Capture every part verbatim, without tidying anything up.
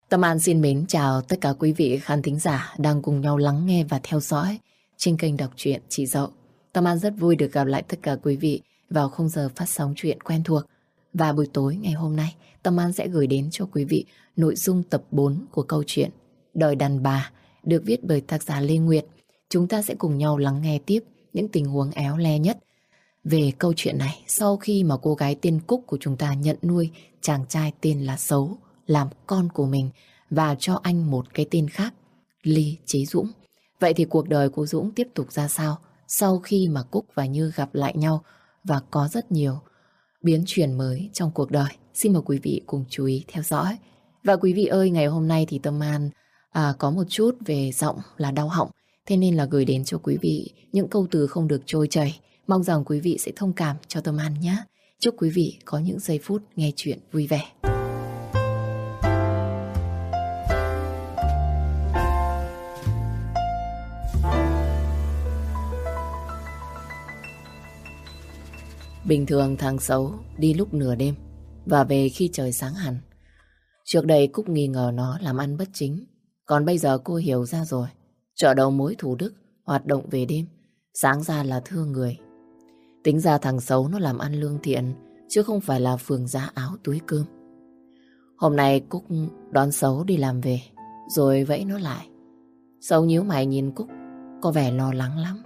Tâm An xin mến chào tất cả quý vị khán thính giả đang cùng nhau lắng nghe và theo dõi trên kênh đọc truyện Chị Dậu. Tâm An rất vui được gặp lại tất cả quý vị vào khung giờ phát sóng truyện quen thuộc. Và buổi tối ngày hôm nay, Tâm An sẽ gửi đến cho quý vị nội dung tập bốn của câu chuyện Đời đàn bà được viết bởi tác giả Lê Nguyệt. Chúng ta sẽ cùng nhau lắng nghe tiếp những tình huống éo le nhất về câu chuyện này sau khi mà cô gái tên Cúc của chúng ta nhận nuôi chàng trai tên là Sấu làm con của mình và cho anh một cái tên khác, Ly Chí Dũng. Vậy thì cuộc đời của Dũng tiếp tục ra sao sau khi mà Cúc và Như gặp lại nhau và có rất nhiều biến chuyển mới trong cuộc đời? Xin mời quý vị cùng chú ý theo dõi. Và quý vị ơi, ngày hôm nay thì Tâm An à, có một chút về giọng là đau họng, thế nên là gửi đến cho quý vị những câu từ không được trôi chảy. Mong rằng quý vị sẽ thông cảm cho Tâm An nhé. Chúc quý vị có những giây phút nghe chuyện vui vẻ. Bình thường thằng Xấu đi lúc nửa đêm và về khi trời sáng hẳn. Trước đây Cúc nghi ngờ nó làm ăn bất chính, còn bây giờ cô hiểu ra rồi. Chợ đầu mối Thủ Đức hoạt động về đêm, sáng ra là thưa người. Tính ra thằng Xấu nó làm ăn lương thiện, chứ không phải là phường giá áo túi cơm. Hôm nay Cúc đón Xấu đi làm về, rồi vẫy nó lại. Xấu nhíu mày nhìn Cúc, có vẻ lo lắng lắm.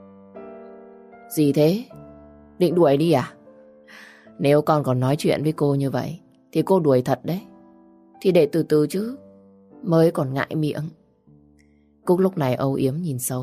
Gì thế? Định đuổi đi à? Nếu con còn nói chuyện với cô như vậy thì cô đuổi thật đấy. Thì để từ từ chứ, mới còn ngại miệng. Cúc lúc này âu yếm nhìn Xấu.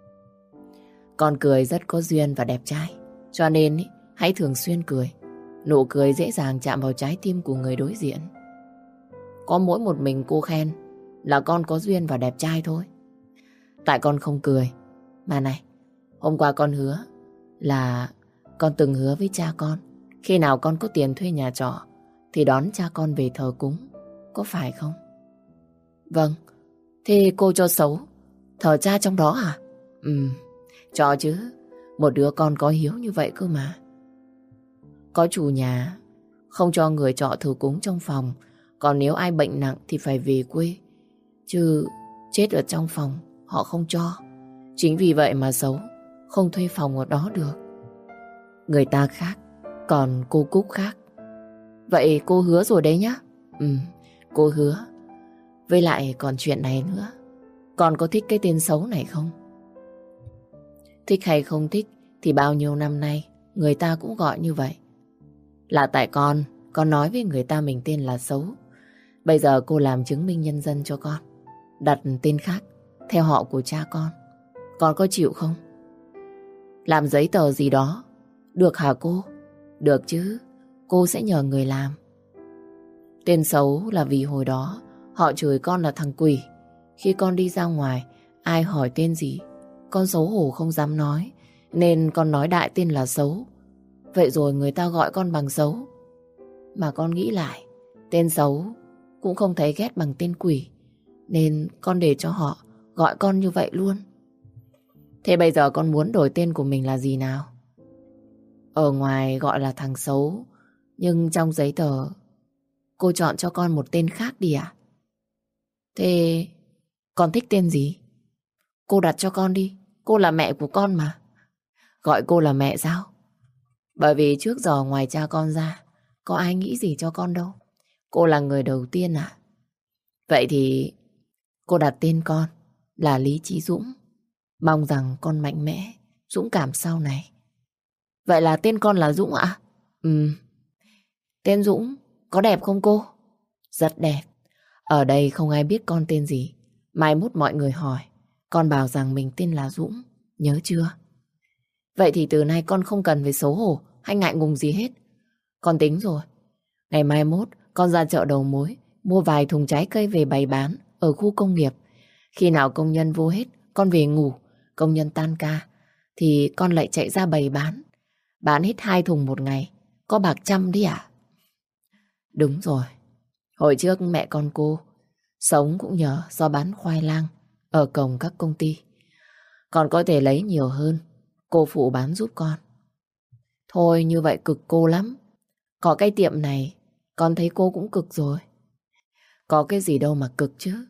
Con cười rất có duyên và đẹp trai, cho nên ý, hãy thường xuyên cười. Nụ cười dễ dàng chạm vào trái tim của người đối diện. Có mỗi một mình cô khen là con có duyên và đẹp trai thôi. Tại con không cười. Mà này, hôm qua con hứa là con từng hứa với cha con, khi nào con có tiền thuê nhà trọ thì đón cha con về thờ cúng. Có phải không? Vâng. Thế cô cho Xấu thờ cha trong đó à? Ừ, cho chứ. Một đứa con có hiếu như vậy cơ mà. Có chủ nhà không cho người trọ thờ cúng trong phòng, còn nếu ai bệnh nặng thì phải về quê, chứ chết ở trong phòng họ không cho. Chính vì vậy mà Xấu không thuê phòng ở đó được. Người ta khác, còn cô Cúc khác. Vậy cô hứa rồi đấy nhá. Ừ, cô hứa. Với lại còn chuyện này nữa, con có thích cái tên Xấu này không? Thích hay không thích thì bao nhiêu năm nay người ta cũng gọi như vậy. Là tại con, con nói với người ta mình tên là Xấu. Bây giờ cô làm chứng minh nhân dân cho con, đặt tên khác theo họ của cha con. Con có chịu không? Làm giấy tờ gì đó được hả cô? Được chứ, cô sẽ nhờ người làm. Tên Xấu là vì hồi đó họ chửi con là thằng quỷ. Khi con đi ra ngoài, ai hỏi tên gì, con xấu hổ không dám nói, nên con nói đại tên là Xấu. Vậy rồi người ta gọi con bằng Xấu. Mà con nghĩ lại, tên Xấu cũng không thấy ghét bằng tên quỷ, nên con để cho họ gọi con như vậy luôn. Thế bây giờ con muốn đổi tên của mình là gì nào? Ở ngoài gọi là thằng Xấu, nhưng trong giấy tờ cô chọn cho con một tên khác đi ạ. Thế con thích tên gì? Cô đặt cho con đi, cô là mẹ của con mà. Gọi cô là mẹ sao? Bởi vì trước giờ ngoài cha con ra, có ai nghĩ gì cho con đâu. Cô là người đầu tiên à? Vậy thì cô đặt tên con là Lý Chí Dũng. Mong rằng con mạnh mẽ, dũng cảm sau này. Vậy là tên con là Dũng ạ? Ừ. Tên Dũng có đẹp không cô? Rất đẹp. Ở đây không ai biết con tên gì. Mai mốt mọi người hỏi, con bảo rằng mình tên là Dũng. Nhớ chưa? Vậy thì từ nay con không cần phải xấu hổ hay ngại ngùng gì hết. Con tính rồi. Ngày mai mốt con ra chợ đầu mối, mua vài thùng trái cây về bày bán ở khu công nghiệp. Khi nào công nhân vô hết, con về ngủ. Công nhân tan ca thì con lại chạy ra bày bán. Bán hết hai thùng một ngày, có bạc trăm đi ạ. Đúng rồi. Hồi trước mẹ con cô sống cũng nhờ do bán khoai lang ở cổng các công ty. Con có thể lấy nhiều hơn, cô phụ bán giúp con. Thôi như vậy cực cô lắm. Có cái tiệm này, con thấy cô cũng cực rồi. Có cái gì đâu mà cực chứ.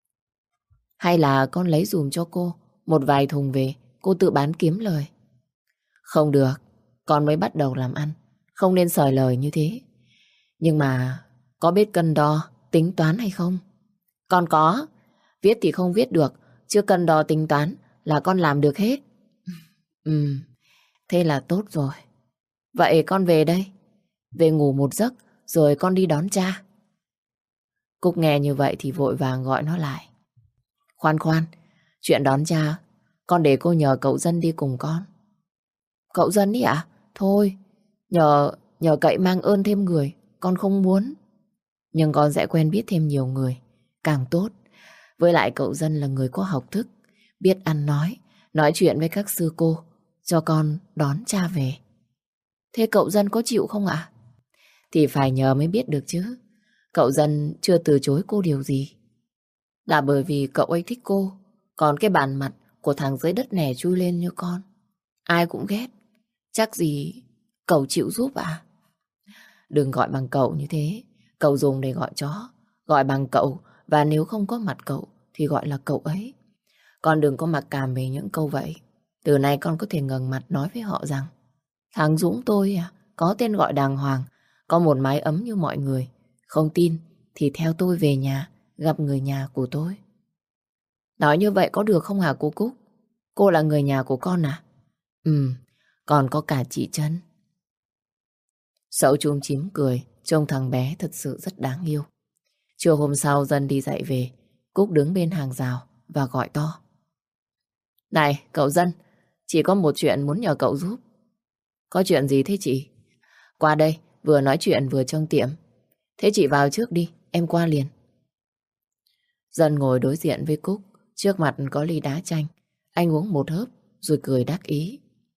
Hay là con lấy dùm cho cô một vài thùng về, cô tự bán kiếm lời. Không được, con mới bắt đầu làm ăn, không nên sởi lời như thế. Nhưng mà có biết cân đo, tính toán hay không? Con có, viết thì không viết được, chứ cân đo tính toán là con làm được hết. Ừ, thế là tốt rồi. Vậy con về đây, về ngủ một giấc rồi con đi đón cha. Cúc nghe như vậy thì vội vàng gọi nó lại. Khoan khoan, chuyện đón cha, con để cô nhờ cậu Dân đi cùng con. Cậu Dân ý ạ? Thôi, nhờ, nhờ cậy mang ơn thêm người, con không muốn. Nhưng con sẽ quen biết thêm nhiều người, càng tốt. Với lại cậu Dân là người có học thức, biết ăn nói, nói chuyện với các sư cô, cho con đón cha về. Thế cậu Dân có chịu không ạ? Thì phải nhờ mới biết được chứ. Cậu Dân chưa từ chối cô điều gì. Là bởi vì cậu ấy thích cô. Còn cái bản mặt của thằng dưới đất nẻ chui lên như con, ai cũng ghét. Chắc gì cậu chịu giúp à? Đừng gọi bằng cậu như thế. Cậu dùng để gọi chó. Gọi bằng cậu, và nếu không có mặt cậu thì gọi là cậu ấy. Con đừng có mặc cảm về những câu vậy. Từ nay con có thể ngẩng mặt nói với họ rằng thằng Dũng tôi à, có tên gọi đàng hoàng, có một mái ấm như mọi người. Không tin thì theo tôi về nhà, gặp người nhà của tôi. Nói như vậy có được không hả cô Cúc? Cô là người nhà của con à? Ừ, còn có cả chị Trân. Sậu chúm chím cười, trông thằng bé thật sự rất đáng yêu. Chiều hôm sau Dân đi dạy về, Cúc đứng bên hàng rào và gọi to. Này, cậu Dân, chị có một chuyện muốn nhờ cậu giúp. Có chuyện gì thế chị? Qua đây, vừa nói chuyện vừa trong tiệm. Thế chị vào trước đi, em qua liền. Dân ngồi đối diện với Cúc, trước mặt có ly đá chanh. Anh uống một hớp rồi cười đắc ý.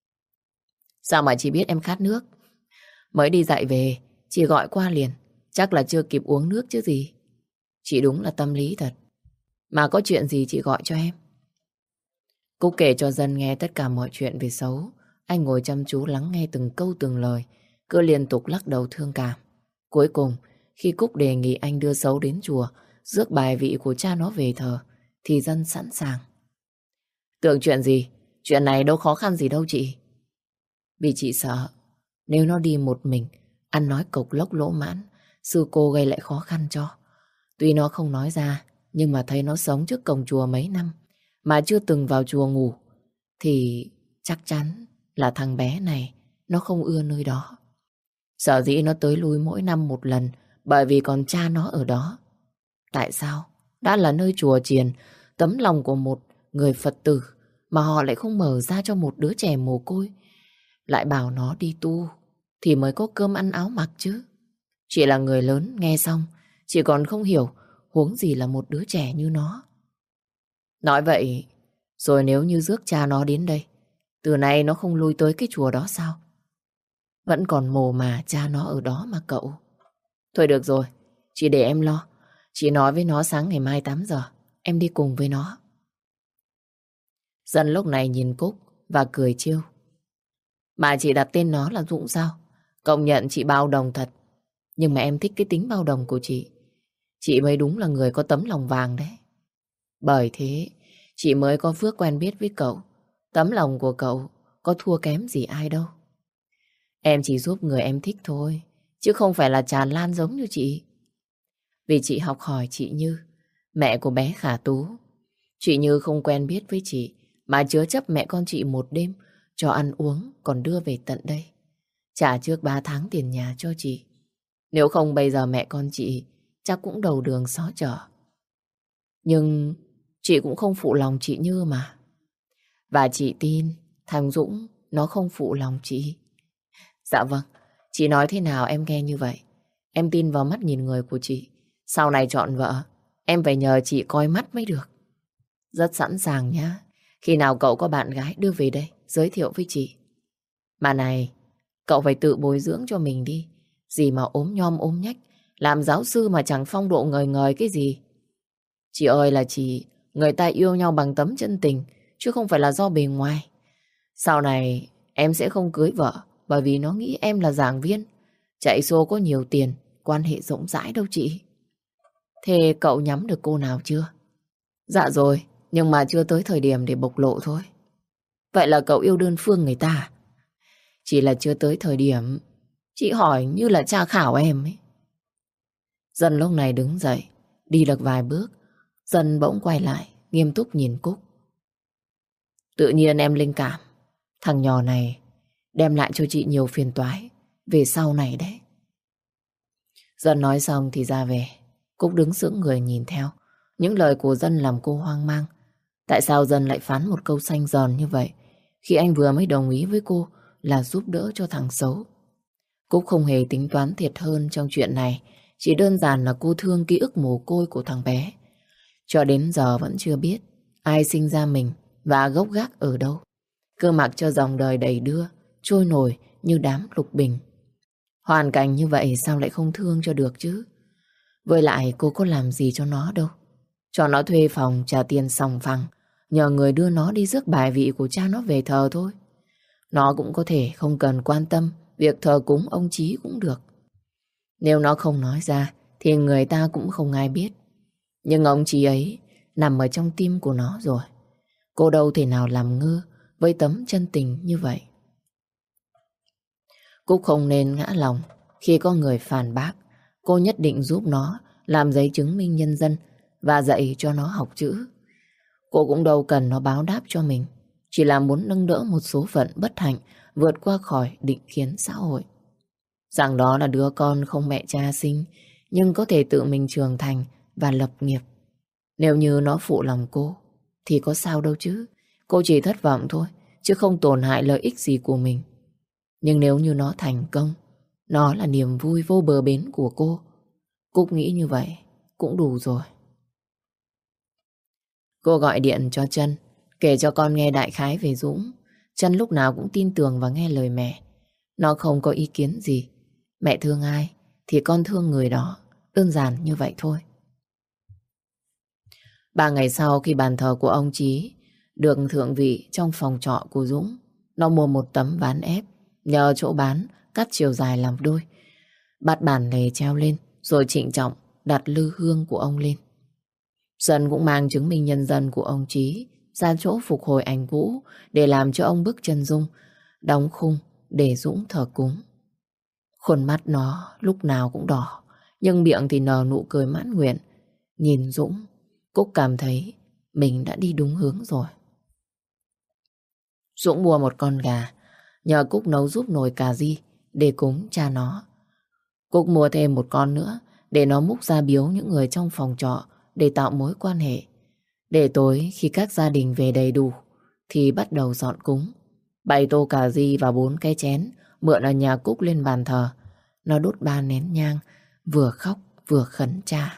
Sao mà chị biết em khát nước? Mới đi dạy về, chị gọi qua liền. Chắc là chưa kịp uống nước chứ gì. Chị đúng là tâm lý thật. Mà có chuyện gì chị gọi cho em. Cúc kể cho Dân nghe tất cả mọi chuyện về Sấu. Anh ngồi chăm chú lắng nghe từng câu từng lời, cứ liên tục lắc đầu thương cảm. Cuối cùng, khi Cúc đề nghị anh đưa Sấu đến chùa, rước bài vị của cha nó về thờ, thì Dân sẵn sàng. Tưởng chuyện gì? Chuyện này đâu khó khăn gì đâu chị. Vì chị sợ, nếu nó đi một mình, ăn nói cộc lốc lỗ mãn, sư cô gây lại khó khăn cho. Tuy nó không nói ra, nhưng mà thấy nó sống trước cổng chùa mấy năm, mà chưa từng vào chùa ngủ, thì chắc chắn là thằng bé này nó không ưa nơi đó. Sở dĩ nó tới lui mỗi năm một lần, bởi vì còn cha nó ở đó. Tại sao? Đã là nơi chùa chiền, tấm lòng của một người Phật tử, mà họ lại không mở ra cho một đứa trẻ mồ côi, lại bảo nó đi tu thì mới có cơm ăn áo mặc chứ. Chị là người lớn nghe xong, chị còn không hiểu, huống gì là một đứa trẻ như nó. Nói vậy, rồi nếu như rước cha nó đến đây, từ nay nó không lui tới cái chùa đó sao? Vẫn còn mồ mà cha nó ở đó mà cậu. Thôi được rồi, chị để em lo. Chị nói với nó sáng ngày mai tám giờ, em đi cùng với nó. Dân lúc này nhìn Cúc và cười trêu. Mà chị đặt tên nó là Dũng sao? Công nhận chị bao đồng thật. Nhưng mà em thích cái tính bao đồng của chị. Chị mới đúng là người có tấm lòng vàng đấy. Bởi thế, chị mới có phước quen biết với cậu. Tấm lòng của cậu có thua kém gì ai đâu. Em chỉ giúp người em thích thôi, chứ không phải là tràn lan giống như chị. Vì chị học hỏi chị Như, mẹ của bé Khả Tú. Chị Như không quen biết với chị, mà chứa chấp mẹ con chị một đêm, cho ăn uống còn đưa về tận đây. Trả trước ba tháng tiền nhà cho chị. Nếu không bây giờ mẹ con chị chắc cũng đầu đường xó chợ. Nhưng chị cũng không phụ lòng chị Như mà. Và chị tin thằng Dũng nó không phụ lòng chị. Dạ vâng, chị nói thế nào em nghe như vậy. Em tin vào mắt nhìn người của chị. Sau này chọn vợ, em phải nhờ chị coi mắt mới được. Rất sẵn sàng nhá. Khi nào cậu có bạn gái đưa về đây, giới thiệu với chị. Mà này, cậu phải tự bồi dưỡng cho mình đi. Gì mà ốm nhom ốm nhách, làm giáo sư mà chẳng phong độ ngời ngời cái gì. Chị ơi là chị, người ta yêu nhau bằng tấm chân tình, chứ không phải là do bề ngoài. Sau này em sẽ không cưới vợ, bởi vì nó nghĩ em là giảng viên, chạy xô có nhiều tiền, quan hệ rộng rãi đâu chị. Thế cậu nhắm được cô nào chưa? Dạ rồi, nhưng mà chưa tới thời điểm để bộc lộ thôi. Vậy là cậu yêu đơn phương người ta à? Chỉ là chưa tới thời điểm. Chị hỏi như là tra khảo em ấy. Dân lúc này đứng dậy, đi được vài bước. Dân bỗng quay lại, nghiêm túc nhìn Cúc. Tự nhiên em linh cảm, thằng nhỏ này đem lại cho chị nhiều phiền toái về sau này đấy. Dân nói xong thì ra về. Cúc đứng sững người nhìn theo. Những lời của Dân làm cô hoang mang. Tại sao Dân lại phán một câu xanh giòn như vậy khi anh vừa mới đồng ý với cô là giúp đỡ cho thằng xấu? Cúc không hề tính toán thiệt hơn trong chuyện này. Chỉ đơn giản là cô thương ký ức mồ côi của thằng bé. Cho đến giờ vẫn chưa biết ai sinh ra mình và gốc gác ở đâu. Cứ mặc cho dòng đời đầy đưa, trôi nổi như đám lục bình. Hoàn cảnh như vậy sao lại không thương cho được chứ? Với lại cô có làm gì cho nó đâu. Cho nó thuê phòng trả tiền sòng phẳng, nhờ người đưa nó đi rước bài vị của cha nó về thờ thôi. Nó cũng có thể không cần quan tâm việc thờ cúng ông Chí cũng được. Nếu nó không nói ra thì người ta cũng không ai biết. Nhưng ông Chí ấy nằm ở trong tim của nó rồi. Cô đâu thể nào làm ngơ với tấm chân tình như vậy. Cúc không nên ngã lòng khi có người phản bác. Cô nhất định giúp nó làm giấy chứng minh nhân dân và dạy cho nó học chữ. Cô cũng đâu cần nó báo đáp cho mình, chỉ là muốn nâng đỡ một số phận bất hạnh vượt qua khỏi định kiến xã hội. Rằng đó là đứa con không mẹ cha sinh, nhưng có thể tự mình trưởng thành và lập nghiệp. Nếu như nó phụ lòng cô thì có sao đâu chứ. Cô chỉ thất vọng thôi, chứ không tổn hại lợi ích gì của mình. Nhưng nếu như nó thành công, nó là niềm vui vô bờ bến của cô. Cúc nghĩ như vậy cũng đủ rồi. Cô gọi điện cho Trân, kể cho con nghe đại khái về Dũng. Trân lúc nào cũng tin tưởng và nghe lời mẹ. Nó không có ý kiến gì. Mẹ thương ai thì con thương người đó. Đơn giản như vậy thôi. Ba ngày sau khi bàn thờ của ông Chí được thượng vị trong phòng trọ của Dũng, nó mua một tấm ván ép, nhờ chỗ bán cắt chiều dài làm đôi, bắt bản lề treo lên, rồi trịnh trọng đặt lư hương của ông lên. Dân cũng mang chứng minh nhân dân của ông Chí ra chỗ phục hồi ảnh cũ để làm cho ông bức chân dung, đóng khung để Dũng thờ cúng. Khuôn mắt nó lúc nào cũng đỏ, nhưng miệng thì nở nụ cười mãn nguyện. Nhìn Dũng, Cúc cảm thấy mình đã đi đúng hướng rồi. Dũng mua một con gà, nhờ Cúc nấu giúp nồi cà ri để cúng cha nó. Cúc mua thêm một con nữa để nó múc ra biếu những người trong phòng trọ để tạo mối quan hệ. Để tối khi các gia đình về đầy đủ thì bắt đầu dọn cúng. Bày tô cà ri và bốn cái chén mượn ở nhà Cúc lên bàn thờ. Nó đốt ba nén nhang, vừa khóc vừa khấn cha.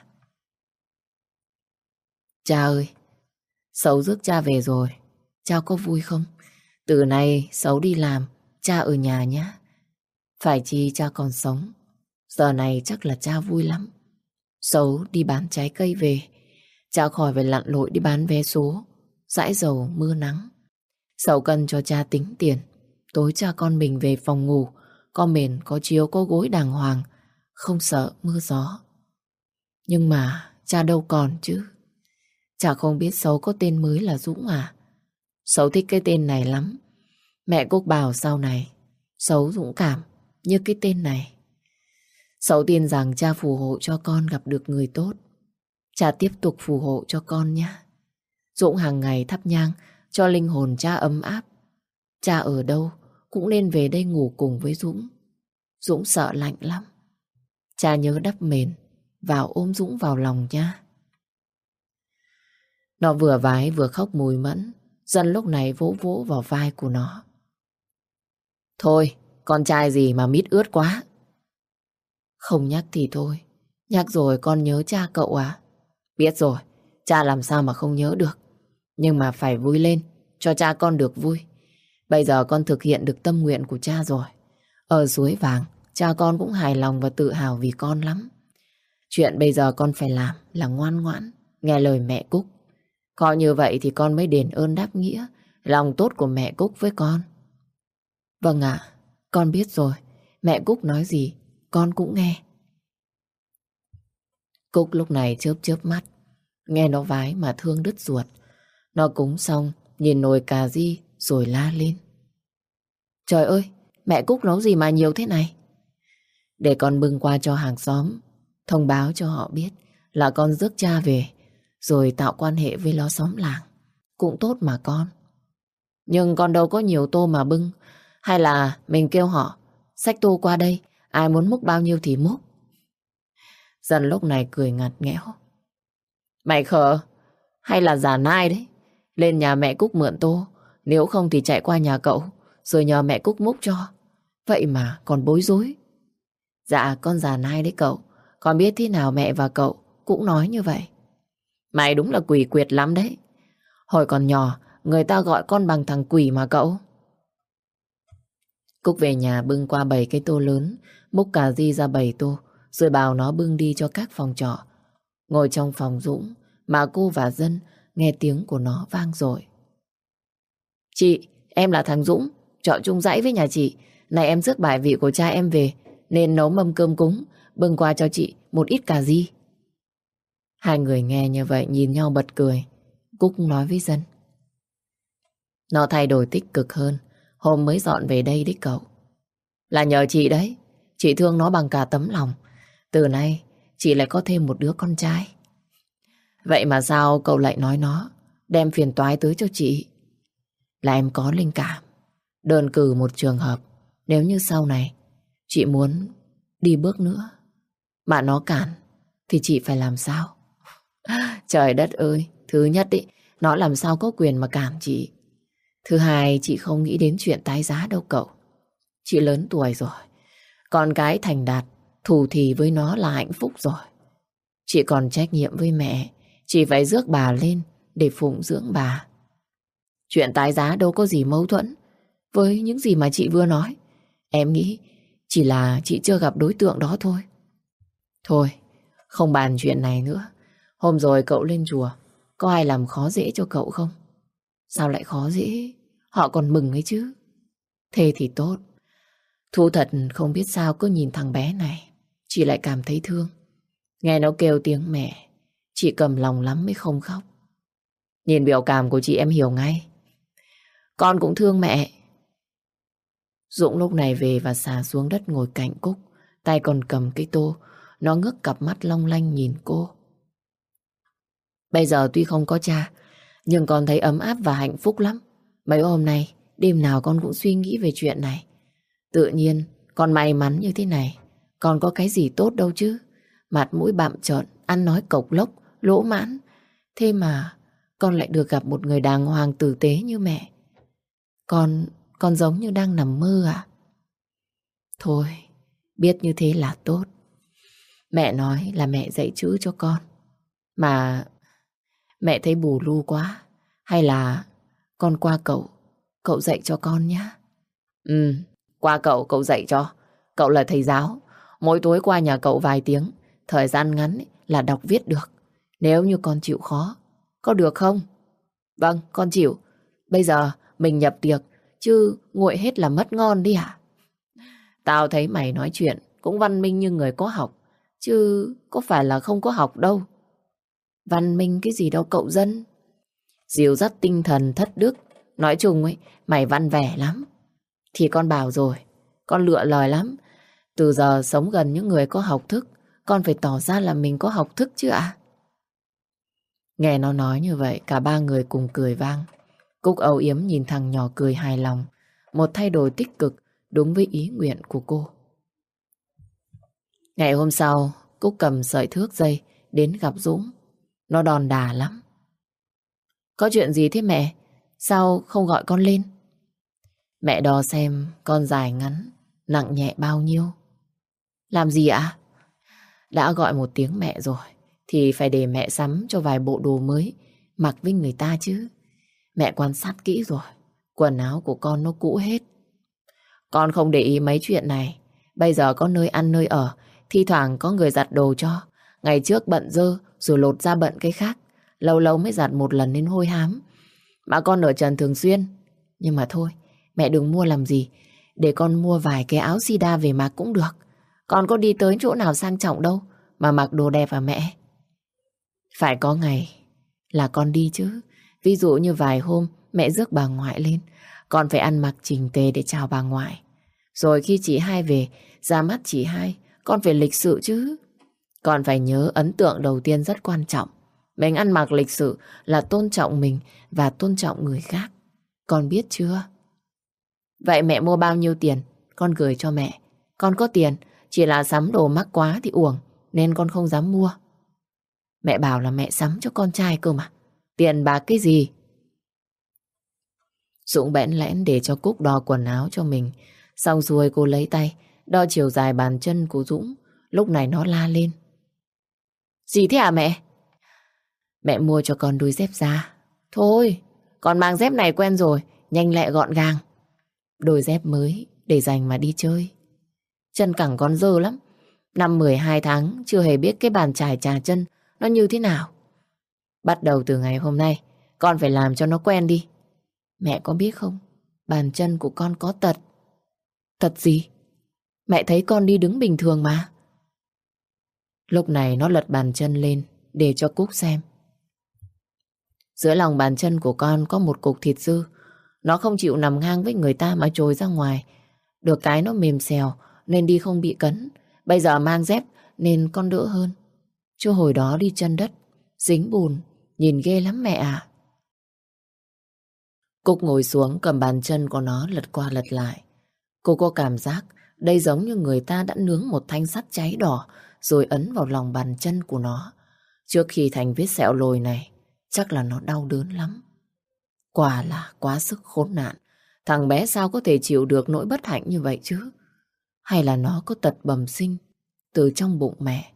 Cha ơi, Sáu rước cha về rồi, cha có vui không? Từ nay Sáu đi làm, cha ở nhà nhé. Phải chi cha còn sống, giờ này chắc là cha vui lắm. Sáu đi bán trái cây về, cha khỏi phải lặn lội đi bán vé số, dãi dầu mưa nắng. Sáu cần cho cha tính tiền, tối cha con mình về phòng ngủ, có mền, có chiếu, có gối đàng hoàng, không sợ mưa gió. Nhưng mà cha đâu còn chứ. Chả không biết Sáu có tên mới là Dũng à? Sáu thích cái tên này lắm. Mẹ Cúc bảo sau này Sáu dũng cảm như cái tên này. Sáu tin rằng cha phù hộ cho con gặp được người tốt. Cha tiếp tục phù hộ cho con nhé. Dũng hàng ngày thắp nhang cho linh hồn cha ấm áp. Cha ở đâu cũng nên về đây ngủ cùng với Dũng. Dũng sợ lạnh lắm. Cha nhớ đắp mền vào ôm Dũng vào lòng nha. Nó vừa vái vừa khóc mùi mẫn. Dân lúc này vỗ vỗ vào vai của nó. Thôi, con trai gì mà mít ướt quá. Không nhắc thì thôi, nhắc rồi con nhớ cha cậu à? Biết rồi, cha làm sao mà không nhớ được. Nhưng mà phải vui lên, cho cha con được vui. Bây giờ con thực hiện được tâm nguyện của cha rồi. Ở suối vàng, cha con cũng hài lòng và tự hào vì con lắm. Chuyện bây giờ con phải làm là ngoan ngoãn, nghe lời mẹ Cúc. Có như vậy thì con mới đền ơn đáp nghĩa lòng tốt của mẹ Cúc với con. Vâng ạ, con biết rồi. Mẹ Cúc nói gì con cũng nghe. Cúc lúc này chớp chớp mắt, nghe nó vái mà thương đứt ruột. Nó cúng xong, nhìn nồi cà ri rồi la lên. Trời ơi, mẹ Cúc nấu gì mà nhiều thế này? Để con bưng qua cho hàng xóm, thông báo cho họ biết là con rước cha về, rồi tạo quan hệ với ló xóm làng. Cũng tốt mà con. Nhưng con đâu có nhiều tô mà bưng. Hay là mình kêu họ xách tô qua đây, ai muốn múc bao nhiêu thì múc. Dân lúc này cười ngặt nghẽo. Mày khờ hay là giả nai đấy? Lên nhà mẹ Cúc mượn tô, nếu không thì chạy qua nhà cậu rồi nhờ mẹ Cúc múc cho. Vậy mà còn bối rối. Dạ con giả nai đấy cậu. Con biết thế nào mẹ và cậu cũng nói như vậy. Mày đúng là quỷ quyệt lắm đấy. Hồi còn nhỏ người ta gọi con bằng thằng quỷ mà cậu. Cúc về nhà bưng qua bảy cái tô lớn, múc cà ri ra bảy tô, rồi bảo nó bưng đi cho các phòng trọ. Ngồi trong phòng Dũng mà cô và Dân nghe tiếng của nó vang dội. Chị, em là thằng Dũng, trọ chung dãy với nhà chị. Này em rước bài vị của cha em về, nên nấu mâm cơm cúng, bưng qua cho chị một ít cà ri. Hai người nghe như vậy nhìn nhau bật cười. Cúc nói với Dân. Nó thay đổi tích cực hơn hôm mới dọn về đây đấy cậu. Là nhờ chị đấy. Chị thương nó bằng cả tấm lòng. Từ nay chị lại có thêm một đứa con trai. Vậy mà sao cậu lại nói nó đem phiền toái tới cho chị? Là em có linh cảm, đơn cử một trường hợp. Nếu như sau này chị muốn đi bước nữa mà nó cản thì chị phải làm sao? Trời đất ơi, thứ nhất ý, nó làm sao có quyền mà cản chị. Thứ hai, chị không nghĩ đến chuyện tái giá đâu cậu. Chị lớn tuổi rồi, con cái thành đạt, thù thì với nó là hạnh phúc rồi. Chị còn trách nhiệm với mẹ, chị phải rước bà lên để phụng dưỡng bà. Chuyện tái giá đâu có gì mâu thuẫn với những gì mà chị vừa nói. Em nghĩ chỉ là chị chưa gặp đối tượng đó thôi. Thôi, không bàn chuyện này nữa. Hôm rồi cậu lên chùa, có ai làm khó dễ cho cậu không? Sao lại khó dễ? Họ còn mừng ấy chứ. Thế thì tốt. Thu thật không biết sao cứ nhìn thằng bé này, chị lại cảm thấy thương. Nghe nó kêu tiếng mẹ, chị cầm lòng lắm mới không khóc. Nhìn biểu cảm của chị em hiểu ngay. Con cũng thương mẹ. Dũng lúc này về và xà xuống đất ngồi cạnh Cúc, tay còn cầm cái tô. Nó ngước cặp mắt long lanh nhìn cô. Bây giờ tuy không có cha, nhưng con thấy ấm áp và hạnh phúc lắm. Mấy hôm nay, đêm nào con cũng suy nghĩ về chuyện này. Tự nhiên, con may mắn như thế này. Con có cái gì tốt đâu chứ. Mặt mũi bặm trợn, ăn nói cộc lốc, lỗ mãn. Thế mà, con lại được gặp một người đàng hoàng tử tế như mẹ. Con, con giống như đang nằm mơ à? Thôi, biết như thế là tốt. Mẹ nói là mẹ dạy chữ cho con. Mà mẹ thấy bù lu quá. Hay là con qua cậu, cậu dạy cho con nhé. Ừ, qua cậu, cậu dạy cho. Cậu là thầy giáo. Mỗi tối qua nhà cậu vài tiếng. Thời gian ngắn là đọc viết được. Nếu như con chịu khó, có được không? Vâng, con chịu. Bây giờ mình nhập tiệc, chứ nguội hết là mất ngon đi à? Tao thấy mày nói chuyện cũng văn minh như người có học, chứ có phải là không có học đâu. Văn minh cái gì đâu cậu Dân. Dìu dắt tinh thần thất đức. Nói chung ấy, mày văn vẻ lắm. Thì con bảo rồi, con lựa lời lắm. Từ giờ sống gần những người có học thức, con phải tỏ ra là mình có học thức chứ ạ. Nghe nó nói như vậy, cả ba người cùng cười vang. Cúc âu yếm nhìn thằng nhỏ cười hài lòng. Một thay đổi tích cực đúng với ý nguyện của cô. Ngày hôm sau, Cúc cầm sợi thước dây đến gặp Dũng. Nó đòn đà lắm. Có chuyện gì thế mẹ? Sao không gọi con lên? Mẹ đo xem con dài ngắn, nặng nhẹ bao nhiêu. Làm gì ạ? Đã gọi một tiếng mẹ rồi thì phải để mẹ sắm cho vài bộ đồ mới mặc với người ta chứ. Mẹ quan sát kỹ rồi, quần áo của con nó cũ hết. Con không để ý mấy chuyện này. Bây giờ có nơi ăn nơi ở, thi thoảng có người giặt đồ cho. Ngày trước bận dơ rồi lột ra bận cái khác. Lâu lâu mới giặt một lần nên hôi hám. Mà con ở trần thường xuyên. Nhưng mà thôi, mẹ đừng mua làm gì. Để con mua vài cái áo sida về mặc cũng được. Con có đi tới chỗ nào sang trọng đâu mà mặc đồ đẹp à mẹ. Phải có ngày là con đi chứ. Ví dụ như vài hôm mẹ rước bà ngoại lên, con phải ăn mặc chỉnh tề để chào bà ngoại. Rồi khi chị hai về, ra mắt chị hai, con phải lịch sự chứ. Con phải nhớ ấn tượng đầu tiên rất quan trọng. Mình ăn mặc lịch sự là tôn trọng mình và tôn trọng người khác. Con biết chưa? Vậy mẹ mua bao nhiêu tiền? Con gửi cho mẹ. Con có tiền, chỉ là sắm đồ mắc quá thì uổng, nên con không dám mua. Mẹ bảo là mẹ sắm cho con trai cơ mà. Tiền bạc cái gì? Dũng bẽn lẽn để cho Cúc đo quần áo cho mình. Xong rồi cô lấy tay đo chiều dài bàn chân của Dũng. Lúc này nó la lên. Gì thế à mẹ? Mẹ mua cho con đôi dép da. Thôi, con mang dép này quen rồi, nhanh lẹ gọn gàng. Đôi dép mới để dành mà đi chơi. Chân cẳng con dơ lắm. Năm mười hai tháng chưa hề biết cái bàn chải trà chân nó như thế nào. Bắt đầu từ ngày hôm nay, con phải làm cho nó quen đi. Mẹ có biết không, bàn chân của con có tật. Tật gì? Mẹ thấy con đi đứng bình thường mà. Lúc này nó lật bàn chân lên để cho Cúc xem. Giữa lòng bàn chân của con có một cục thịt dư. Nó không chịu nằm ngang với người ta mà trồi ra ngoài. Được cái nó mềm xèo nên đi không bị cấn. Bây giờ mang dép nên con đỡ hơn. Chứ hồi đó đi chân đất, dính bùn, nhìn ghê lắm mẹ ạ. Cúc ngồi xuống cầm bàn chân của nó lật qua lật lại. Cô có cảm giác đây giống như người ta đã nướng một thanh sắt cháy đỏ rồi ấn vào lòng bàn chân của nó. Trước khi thành vết sẹo lồi này, chắc là nó đau đớn lắm. Quả là quá sức khốn nạn. Thằng bé sao có thể chịu được nỗi bất hạnh như vậy chứ? Hay là nó có tật bẩm sinh từ trong bụng mẹ?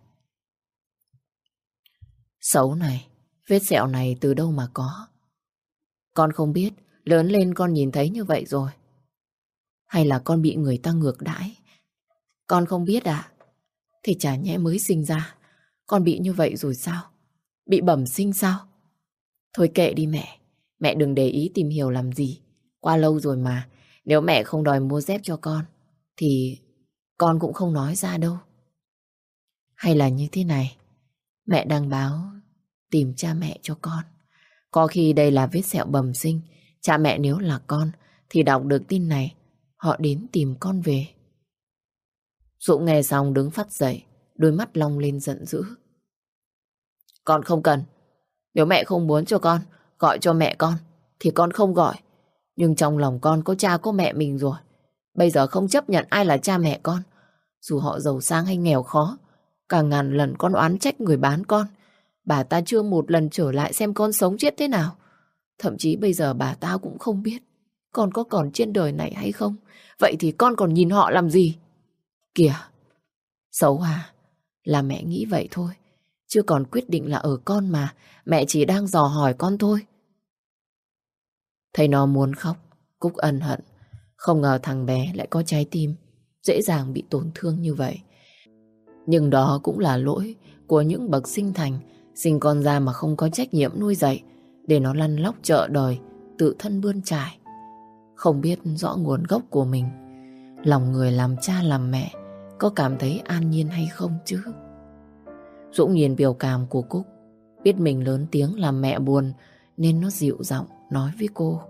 Xấu này, vết sẹo này từ đâu mà có? Con không biết, lớn lên con nhìn thấy như vậy rồi. Hay là con bị người ta ngược đãi? Con không biết à? Thì chả nhẽ mới sinh ra con bị như vậy rồi sao? Bị bẩm sinh sao? Thôi kệ đi mẹ. Mẹ đừng để ý tìm hiểu làm gì. Qua lâu rồi mà. Nếu mẹ không đòi mua dép cho con thì con cũng không nói ra đâu. Hay là như thế này, mẹ đang báo tìm cha mẹ cho con. Có khi đây là vết sẹo bẩm sinh. Cha mẹ nếu là con thì đọc được tin này, họ đến tìm con về. Dũng nghe xong đứng phắt dậy, đôi mắt long lên giận dữ. Con không cần. Nếu mẹ không muốn cho con gọi cho mẹ con thì con không gọi. Nhưng trong lòng con có cha có mẹ mình rồi. Bây giờ không chấp nhận ai là cha mẹ con. Dù họ giàu sang hay nghèo khó, cả ngàn lần con oán trách người bán con. Bà ta chưa một lần trở lại xem con sống chết thế nào. Thậm chí bây giờ bà ta cũng không biết con có còn trên đời này hay không. Vậy thì con còn nhìn họ làm gì? Kìa, xấu à? Là mẹ nghĩ vậy thôi. Chứ còn quyết định là ở con mà. Mẹ chỉ đang dò hỏi con thôi. Thấy nó muốn khóc, Cúc ân hận. Không ngờ thằng bé lại có trái tim dễ dàng bị tổn thương như vậy. Nhưng đó cũng là lỗi của những bậc sinh thành, sinh con ra mà không có trách nhiệm nuôi dạy, để nó lăn lóc chợ đời, tự thân bươn trải. Không biết rõ nguồn gốc của mình, lòng người làm cha làm mẹ có cảm thấy an nhiên hay không chứ? Dũng nhìn biểu cảm của Cúc, biết mình lớn tiếng làm mẹ buồn, nên nó dịu giọng nói với cô.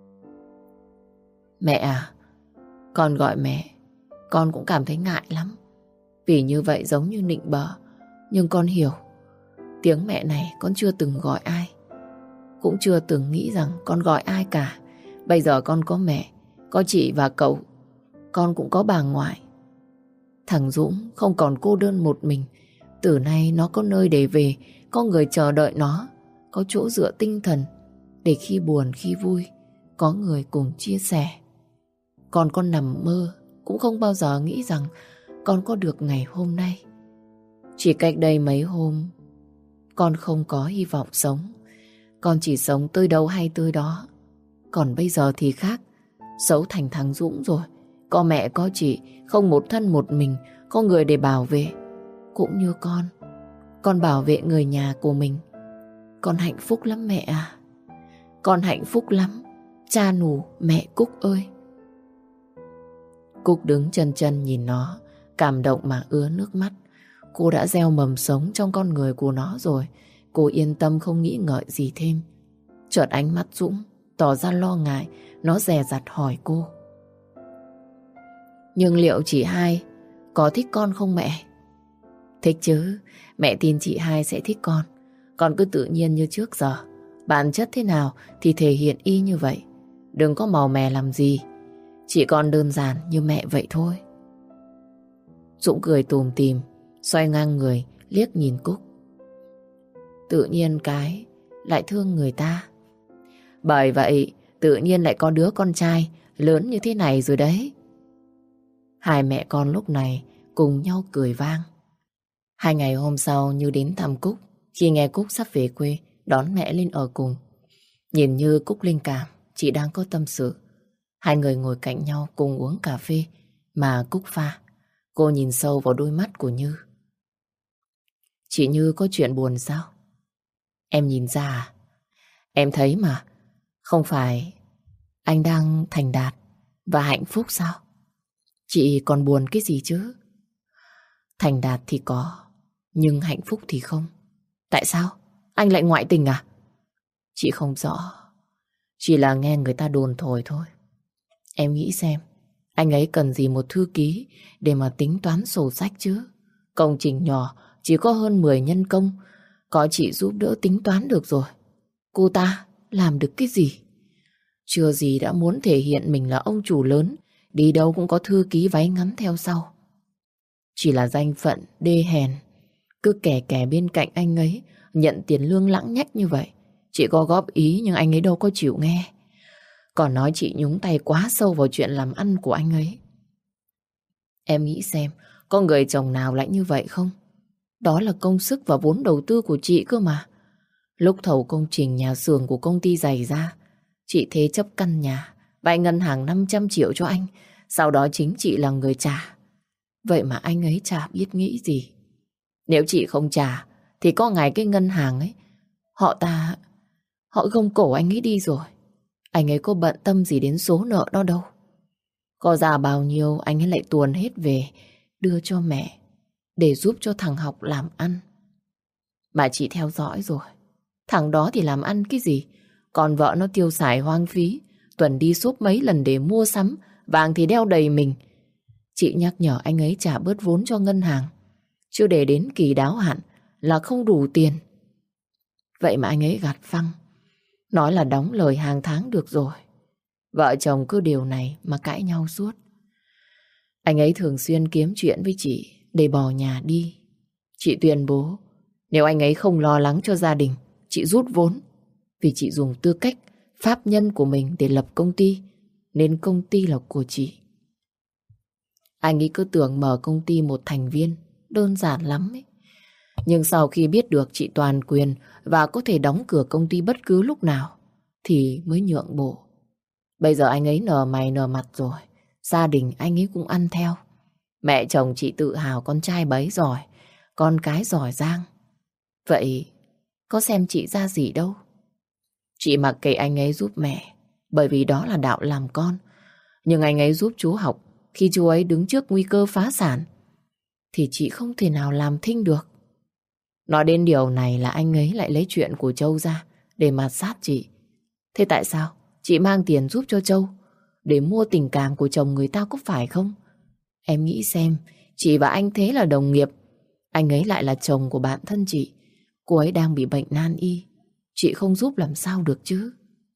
Mẹ à, con gọi mẹ, con cũng cảm thấy ngại lắm. Vì như vậy giống như nịnh bợ. Nhưng con hiểu, tiếng mẹ này con chưa từng gọi ai, cũng chưa từng nghĩ rằng con gọi ai cả. Bây giờ con có mẹ, có chị và cậu, con cũng có bà ngoại. Thằng Dũng không còn cô đơn một mình. Từ nay nó có nơi để về, có người chờ đợi nó, có chỗ dựa tinh thần, để khi buồn khi vui có người cùng chia sẻ. Con con nằm mơ cũng không bao giờ nghĩ rằng con có được ngày hôm nay. Chỉ cách đây mấy hôm, con không có hy vọng sống. Con chỉ sống tươi đâu hay tươi đó. Còn bây giờ thì khác. Xấu thành thằng Dũng rồi. Có mẹ có chị, không một thân một mình, có người để bảo vệ. Cũng như con, con bảo vệ người nhà của mình. Con hạnh phúc lắm mẹ à. Con hạnh phúc lắm, cha nù mẹ Cúc ơi. Cúc đứng chân chân nhìn nó, cảm động mà ứa nước mắt. Cô đã gieo mầm sống trong con người của nó rồi. Cô yên tâm không nghĩ ngợi gì thêm. Chợt ánh mắt Dũng tỏ ra lo ngại, nó dè dặt hỏi cô. Nhưng liệu chị hai có thích con không mẹ? Thích chứ, mẹ tin chị hai sẽ thích con. Con cứ tự nhiên như trước giờ. Bản chất thế nào thì thể hiện y như vậy. Đừng có màu mè làm gì. Chỉ còn đơn giản như mẹ vậy thôi. Dũng cười tùm tìm, xoay ngang người, liếc nhìn Cúc. Tự nhiên cái lại thương người ta. Bởi vậy tự nhiên lại có đứa con trai lớn như thế này rồi đấy. Hai mẹ con lúc này cùng nhau cười vang. Hai ngày hôm sau Như đến thăm Cúc. Khi nghe Cúc sắp về quê, đón mẹ lên ở cùng. Nhìn Như Cúc linh cảm, chị đang có tâm sự. Hai người ngồi cạnh nhau cùng uống cà phê mà Cúc pha. Cô nhìn sâu vào đôi mắt của Như. Chị Như có chuyện buồn sao? Em nhìn ra à? Em thấy mà. Không phải anh đang thành đạt và hạnh phúc sao? Chị còn buồn cái gì chứ? Thành đạt thì có, nhưng hạnh phúc thì không. Tại sao? Anh lại ngoại tình à? Chị không rõ. Chỉ là nghe người ta đồn thổi thôi. Em nghĩ xem, anh ấy cần gì một thư ký để mà tính toán sổ sách chứ? Công trình nhỏ chỉ có hơn mười nhân công, có chị giúp đỡ tính toán được rồi. Cô ta làm được cái gì? Chưa gì đã muốn thể hiện mình là ông chủ lớn, đi đâu cũng có thư ký váy ngắn theo sau. Chỉ là danh phận đê hèn, cứ kè kè bên cạnh anh ấy, nhận tiền lương lãng nhách như vậy. Chị có góp ý nhưng anh ấy đâu có chịu nghe. Còn nói chị nhúng tay quá sâu vào chuyện làm ăn của anh ấy. Em nghĩ xem, có người chồng nào lại như vậy không? Đó là công sức và vốn đầu tư của chị cơ mà. Lúc thầu công trình nhà xưởng của công ty giày ra, chị thế chấp căn nhà, vay ngân hàng năm trăm triệu cho anh. Sau đó chính chị là người trả. Vậy mà anh ấy chả biết nghĩ gì. Nếu chị không trả thì có ngày cái ngân hàng ấy, Họ ta Họ gông cổ anh ấy đi rồi. Anh ấy có bận tâm gì đến số nợ đó đâu. Có ra bao nhiêu anh ấy lại tuồn hết về đưa cho mẹ để giúp cho thằng Học làm ăn. Mà chị theo dõi rồi, thằng đó thì làm ăn cái gì? Còn vợ nó tiêu xài hoang phí, tuần đi shop mấy lần để mua sắm, vàng thì đeo đầy mình. Chị nhắc nhở anh ấy trả bớt vốn cho ngân hàng, chứ để đến kỳ đáo hạn là không đủ tiền. Vậy mà anh ấy gạt phăng, nói là đóng lời hàng tháng được rồi. Vợ chồng cứ điều này mà cãi nhau suốt. Anh ấy thường xuyên kiếm chuyện với chị để bỏ nhà đi. Chị tuyên bố nếu anh ấy không lo lắng cho gia đình, chị rút vốn. Vì chị dùng tư cách pháp nhân của mình để lập công ty, nên công ty là của chị. Anh ấy cứ tưởng mở công ty một thành viên đơn giản lắm ấy. Nhưng sau khi biết được chị toàn quyền và có thể đóng cửa công ty bất cứ lúc nào thì mới nhượng bộ. Bây giờ anh ấy nở mày nở mặt rồi, gia đình anh ấy cũng ăn theo. Mẹ chồng chị tự hào con trai bấy giỏi, con cái giỏi giang. Vậy có xem chị ra gì đâu. Chị mặc kệ anh ấy giúp mẹ, bởi vì đó là đạo làm con. Nhưng anh ấy giúp chú Học khi chú ấy đứng trước nguy cơ phá sản thì chị không thể nào làm thinh được. Nói đến điều này là anh ấy lại lấy chuyện của Châu ra để mà sát chị. Thế tại sao chị mang tiền giúp cho Châu để mua tình cảm của chồng người ta, có phải không? Em nghĩ xem, chị và anh thế là đồng nghiệp, anh ấy lại là chồng của bạn thân chị. Cô ấy đang bị bệnh nan y, chị không giúp làm sao được chứ.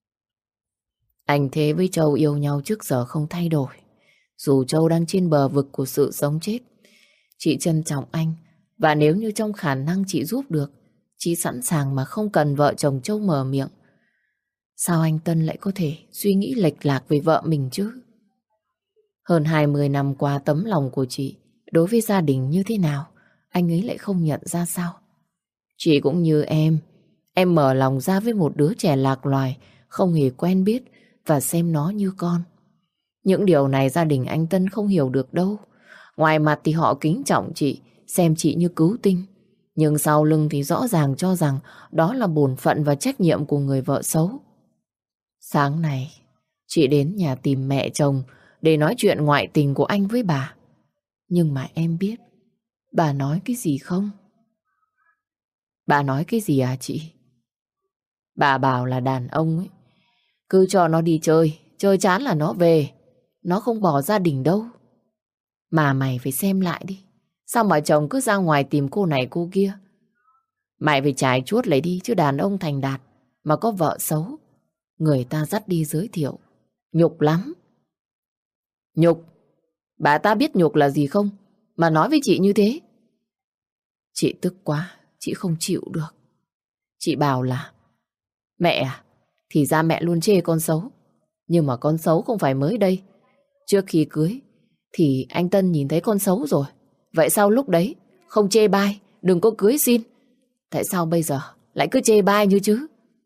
Anh Thế với Châu yêu nhau trước giờ không thay đổi. Dù Châu đang trên bờ vực của sự sống chết, chị trân trọng anh. Và nếu như trong khả năng chị giúp được, chị sẵn sàng mà không cần vợ chồng Châu mở miệng. Sao anh Tân lại có thể suy nghĩ lệch lạc về vợ mình chứ? Hơn hai mươi năm qua, tấm lòng của chị đối với gia đình như thế nào, anh ấy lại không nhận ra sao? Chị cũng như em, em mở lòng ra với một đứa trẻ lạc loài, không hề quen biết và xem nó như con. Những điều này gia đình anh Tân không hiểu được đâu. Ngoài mặt thì họ kính trọng chị, xem chị như cứu tinh. Nhưng sau lưng thì rõ ràng cho rằng đó là bổn phận và trách nhiệm của người vợ xấu. Sáng nay, chị đến nhà tìm mẹ chồng để nói chuyện ngoại tình của anh với bà. Nhưng mà em biết bà nói cái gì không? Bà nói cái gì à chị? Bà bảo là đàn ông ấy, cứ cho nó đi chơi, chơi chán là nó về. Nó không bỏ gia đình đâu. Mà mày phải xem lại đi. Sao mà chồng cứ ra ngoài tìm cô này cô kia? Mày phải trải chuốt lấy đi, chứ đàn ông thành đạt mà có vợ xấu, người ta dắt đi giới thiệu. Nhục lắm. Nhục? Bà ta biết nhục là gì không mà nói với chị như thế? Chị tức quá, chị không chịu được. Chị bảo là mẹ à, thì ra mẹ luôn chê con xấu. Nhưng mà con xấu không phải mới đây. Trước khi cưới thì anh Tân nhìn thấy con xấu rồi. Vậy sao lúc đấy không chê bai, đừng có cưới xin? Tại sao bây giờ lại cứ chê bai như chứ?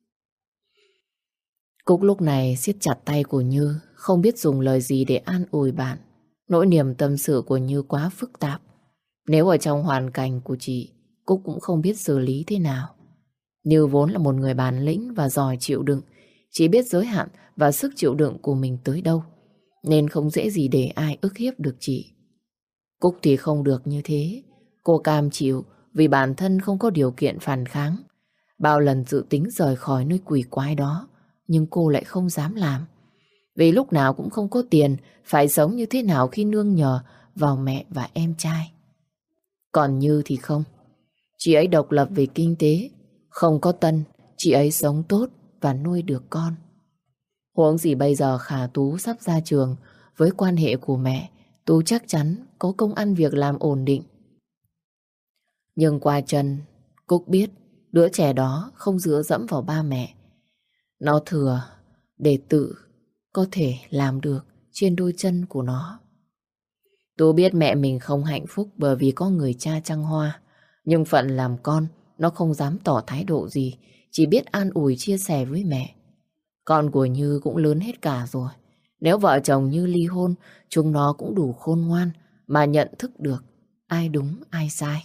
Cúc lúc này siết chặt tay của Như, không biết dùng lời gì để an ủi bạn. Nỗi niềm tâm sự của Như quá phức tạp. Nếu ở trong hoàn cảnh của chị, Cúc cũng không biết xử lý thế nào. Như vốn là một người bản lĩnh và giỏi chịu đựng, chỉ biết giới hạn và sức chịu đựng của mình tới đâu, nên không dễ gì để ai ức hiếp được chị. Cúc thì không được như thế. Cô cam chịu vì bản thân không có điều kiện phản kháng. Bao lần dự tính rời khỏi nơi quỷ quái đó, nhưng cô lại không dám làm. Vì lúc nào cũng không có tiền, phải sống như thế nào khi nương nhờ vào mẹ và em trai. Còn Như thì không. Chị ấy độc lập về kinh tế, không có Tân, chị ấy sống tốt và nuôi được con. Huống gì bây giờ Khả Tú sắp ra trường, với quan hệ của mẹ, Tú chắc chắn có công ăn việc làm ổn định. Nhưng qua chân, Cúc biết đứa trẻ đó không dựa dẫm vào ba mẹ. Nó thừa để tự có thể làm được trên đôi chân của nó. Tú biết mẹ mình không hạnh phúc bởi vì có người cha trăng hoa. Nhưng phận làm con, nó không dám tỏ thái độ gì, chỉ biết an ủi chia sẻ với mẹ. Con của Như cũng lớn hết cả rồi. Nếu vợ chồng Như ly hôn, chúng nó cũng đủ khôn ngoan mà nhận thức được ai đúng ai sai.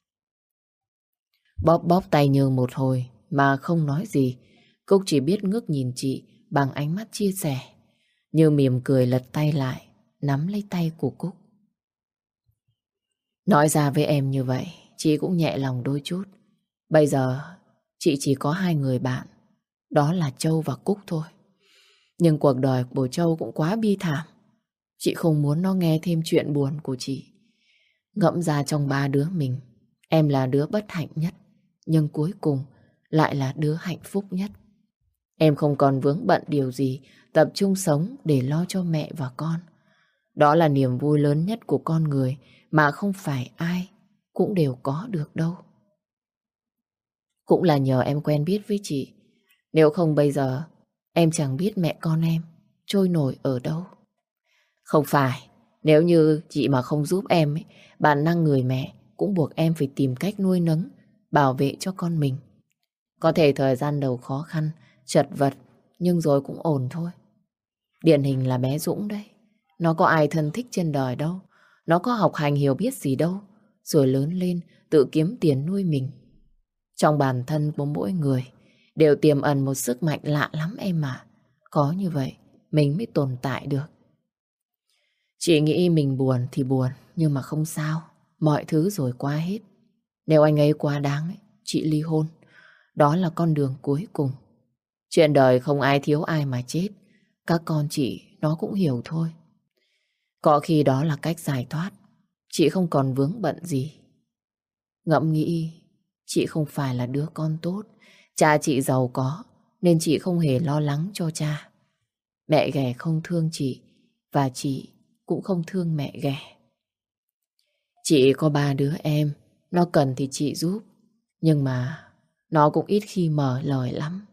Bóp bóp tay Như một hồi mà không nói gì. Cúc chỉ biết ngước nhìn chị bằng ánh mắt chia sẻ. Như mỉm cười lật tay lại, nắm lấy tay của Cúc. Nói ra với em như vậy, chị cũng nhẹ lòng đôi chút. Bây giờ chị chỉ có hai người bạn, đó là Châu và Cúc thôi. Nhưng cuộc đời của Châu cũng quá bi thảm. Chị không muốn nó nghe thêm chuyện buồn của chị. Ngẫm ra trong ba đứa mình, em là đứa bất hạnh nhất, nhưng cuối cùng lại là đứa hạnh phúc nhất. Em không còn vướng bận điều gì, tập trung sống để lo cho mẹ và con. Đó là niềm vui lớn nhất của con người mà không phải ai cũng đều có được đâu. Cũng là nhờ em quen biết với chị. Nếu không bây giờ em chẳng biết mẹ con em trôi nổi ở đâu. Không phải, nếu như chị mà không giúp em ấy, bản năng người mẹ cũng buộc em phải tìm cách nuôi nấng, bảo vệ cho con mình. Có thể thời gian đầu khó khăn, chật vật, nhưng rồi cũng ổn thôi. Điển hình là bé Dũng đây. Nó có ai thân thích trên đời đâu. Nó có học hành hiểu biết gì đâu. Rồi lớn lên tự kiếm tiền nuôi mình. Trong bản thân của mỗi người đều tiềm ẩn một sức mạnh lạ lắm em mà. Có như vậy mình mới tồn tại được. Chị nghĩ mình buồn thì buồn, nhưng mà không sao. Mọi thứ rồi qua hết. Nếu anh ấy quá đáng ấy, chị ly hôn. Đó là con đường cuối cùng. Chuyện đời không ai thiếu ai mà chết. Các con chị nó cũng hiểu thôi. Có khi đó là cách giải thoát. Chị không còn vướng bận gì. Ngẫm nghĩ, chị không phải là đứa con tốt. Cha chị giàu có, nên chị không hề lo lắng cho cha. Mẹ ghẻ không thương chị, và chị cũng không thương mẹ ghẻ. Chị có ba đứa em, nó cần thì chị giúp. Nhưng mà nó cũng ít khi mở lời lắm.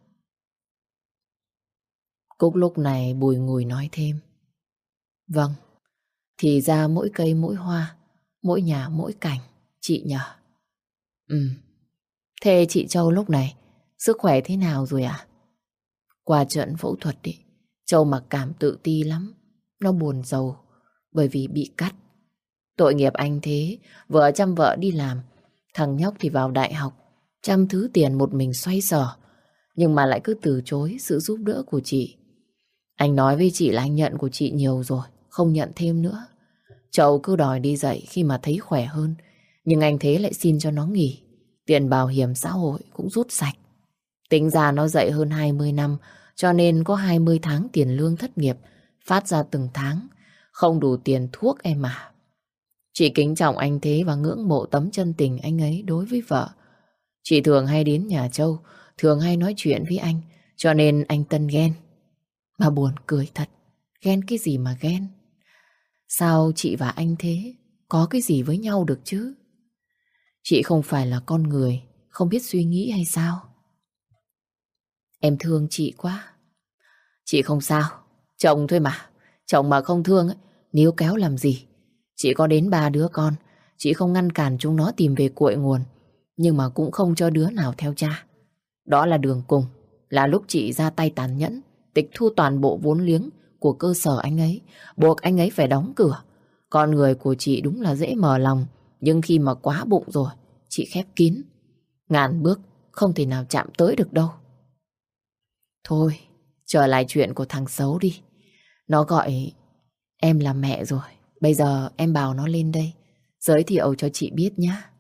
Cúc lúc này bùi ngùi nói thêm. Vâng, thì ra mỗi cây mỗi hoa, mỗi nhà mỗi cảnh, chị nhờ. Ừ, thế chị Châu lúc này, sức khỏe thế nào rồi ạ? À? Qua trận phẫu thuật đi, Châu mặc cảm tự ti lắm. Nó buồn rầu bởi vì bị cắt. Tội nghiệp anh thế, vợ chăm vợ đi làm, thằng nhóc thì vào đại học, trăm thứ tiền một mình xoay sở, nhưng mà lại cứ từ chối sự giúp đỡ của chị. Anh nói với chị là anh nhận của chị nhiều rồi, không nhận thêm nữa. Châu cứ đòi đi dạy khi mà thấy khỏe hơn, nhưng anh thế lại xin cho nó nghỉ. Tiền bảo hiểm xã hội cũng rút sạch. Tính ra nó dạy hơn hai mươi năm, cho nên có hai mươi tháng tiền lương thất nghiệp phát ra từng tháng, không đủ tiền thuốc em à. Chị kính trọng anh Thế và ngưỡng mộ tấm chân tình anh ấy đối với vợ. Chị thường hay đến nhà Châu, thường hay nói chuyện với anh, cho nên anh Tân ghen. Mà buồn cười thật, ghen cái gì mà ghen? Sao chị và anh Thế có cái gì với nhau được chứ? Chị không phải là con người không biết suy nghĩ hay sao? Em thương chị quá. Chị không sao, chồng thôi mà. Chồng mà không thương ấy, níu kéo làm gì? Chị có đến ba đứa con, chị không ngăn cản chúng nó tìm về cội nguồn, nhưng mà cũng không cho đứa nào theo cha. Đó là đường cùng, là lúc chị ra tay tàn nhẫn, tịch thu toàn bộ vốn liếng của cơ sở anh ấy, buộc anh ấy phải đóng cửa. Con người của chị đúng là dễ mở lòng, nhưng khi mà quá bụng rồi, chị khép kín. Ngàn bước không thể nào chạm tới được đâu. Thôi, trở lại chuyện của thằng xấu đi. Nó gọi em là mẹ rồi. Bây giờ em bảo nó lên đây, giới thiệu cho chị biết nhé.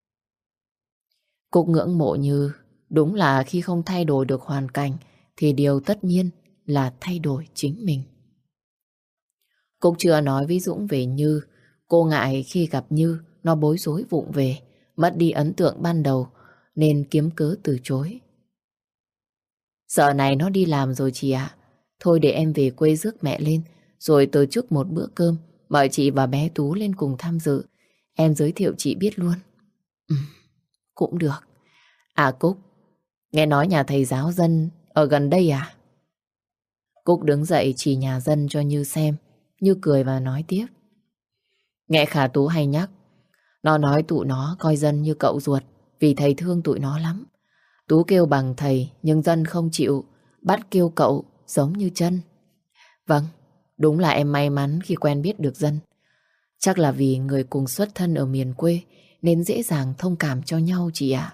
Cúc ngưỡng mộ Như. Đúng là khi không thay đổi được hoàn cảnh thì điều tất nhiên là thay đổi chính mình. Cúc chưa nói với Dũng về Như. Cô ngại khi gặp Như nó bối rối vụng về, mất đi ấn tượng ban đầu nên kiếm cớ từ chối. Giờ này nó đi làm rồi chị ạ. Thôi để em về quê rước mẹ lên, rồi tổ chức một bữa cơm, mời chị và bé Tú lên cùng tham dự. Em giới thiệu chị biết luôn. Ừ, cũng được. À Cúc, nghe nói nhà thầy giáo Dân ở gần đây à? Cúc đứng dậy chỉ nhà Dân cho Như xem. Như cười và nói tiếp. Nghe Khả Tú hay nhắc, nó nói tụi nó coi Dân như cậu ruột, vì thầy thương tụi nó lắm. Tú kêu bằng thầy, nhưng Dân không chịu, bắt kêu cậu giống như Chân. Vâng, đúng là em may mắn khi quen biết được Dân. Chắc là vì người cùng xuất thân ở miền quê nên dễ dàng thông cảm cho nhau chị ạ.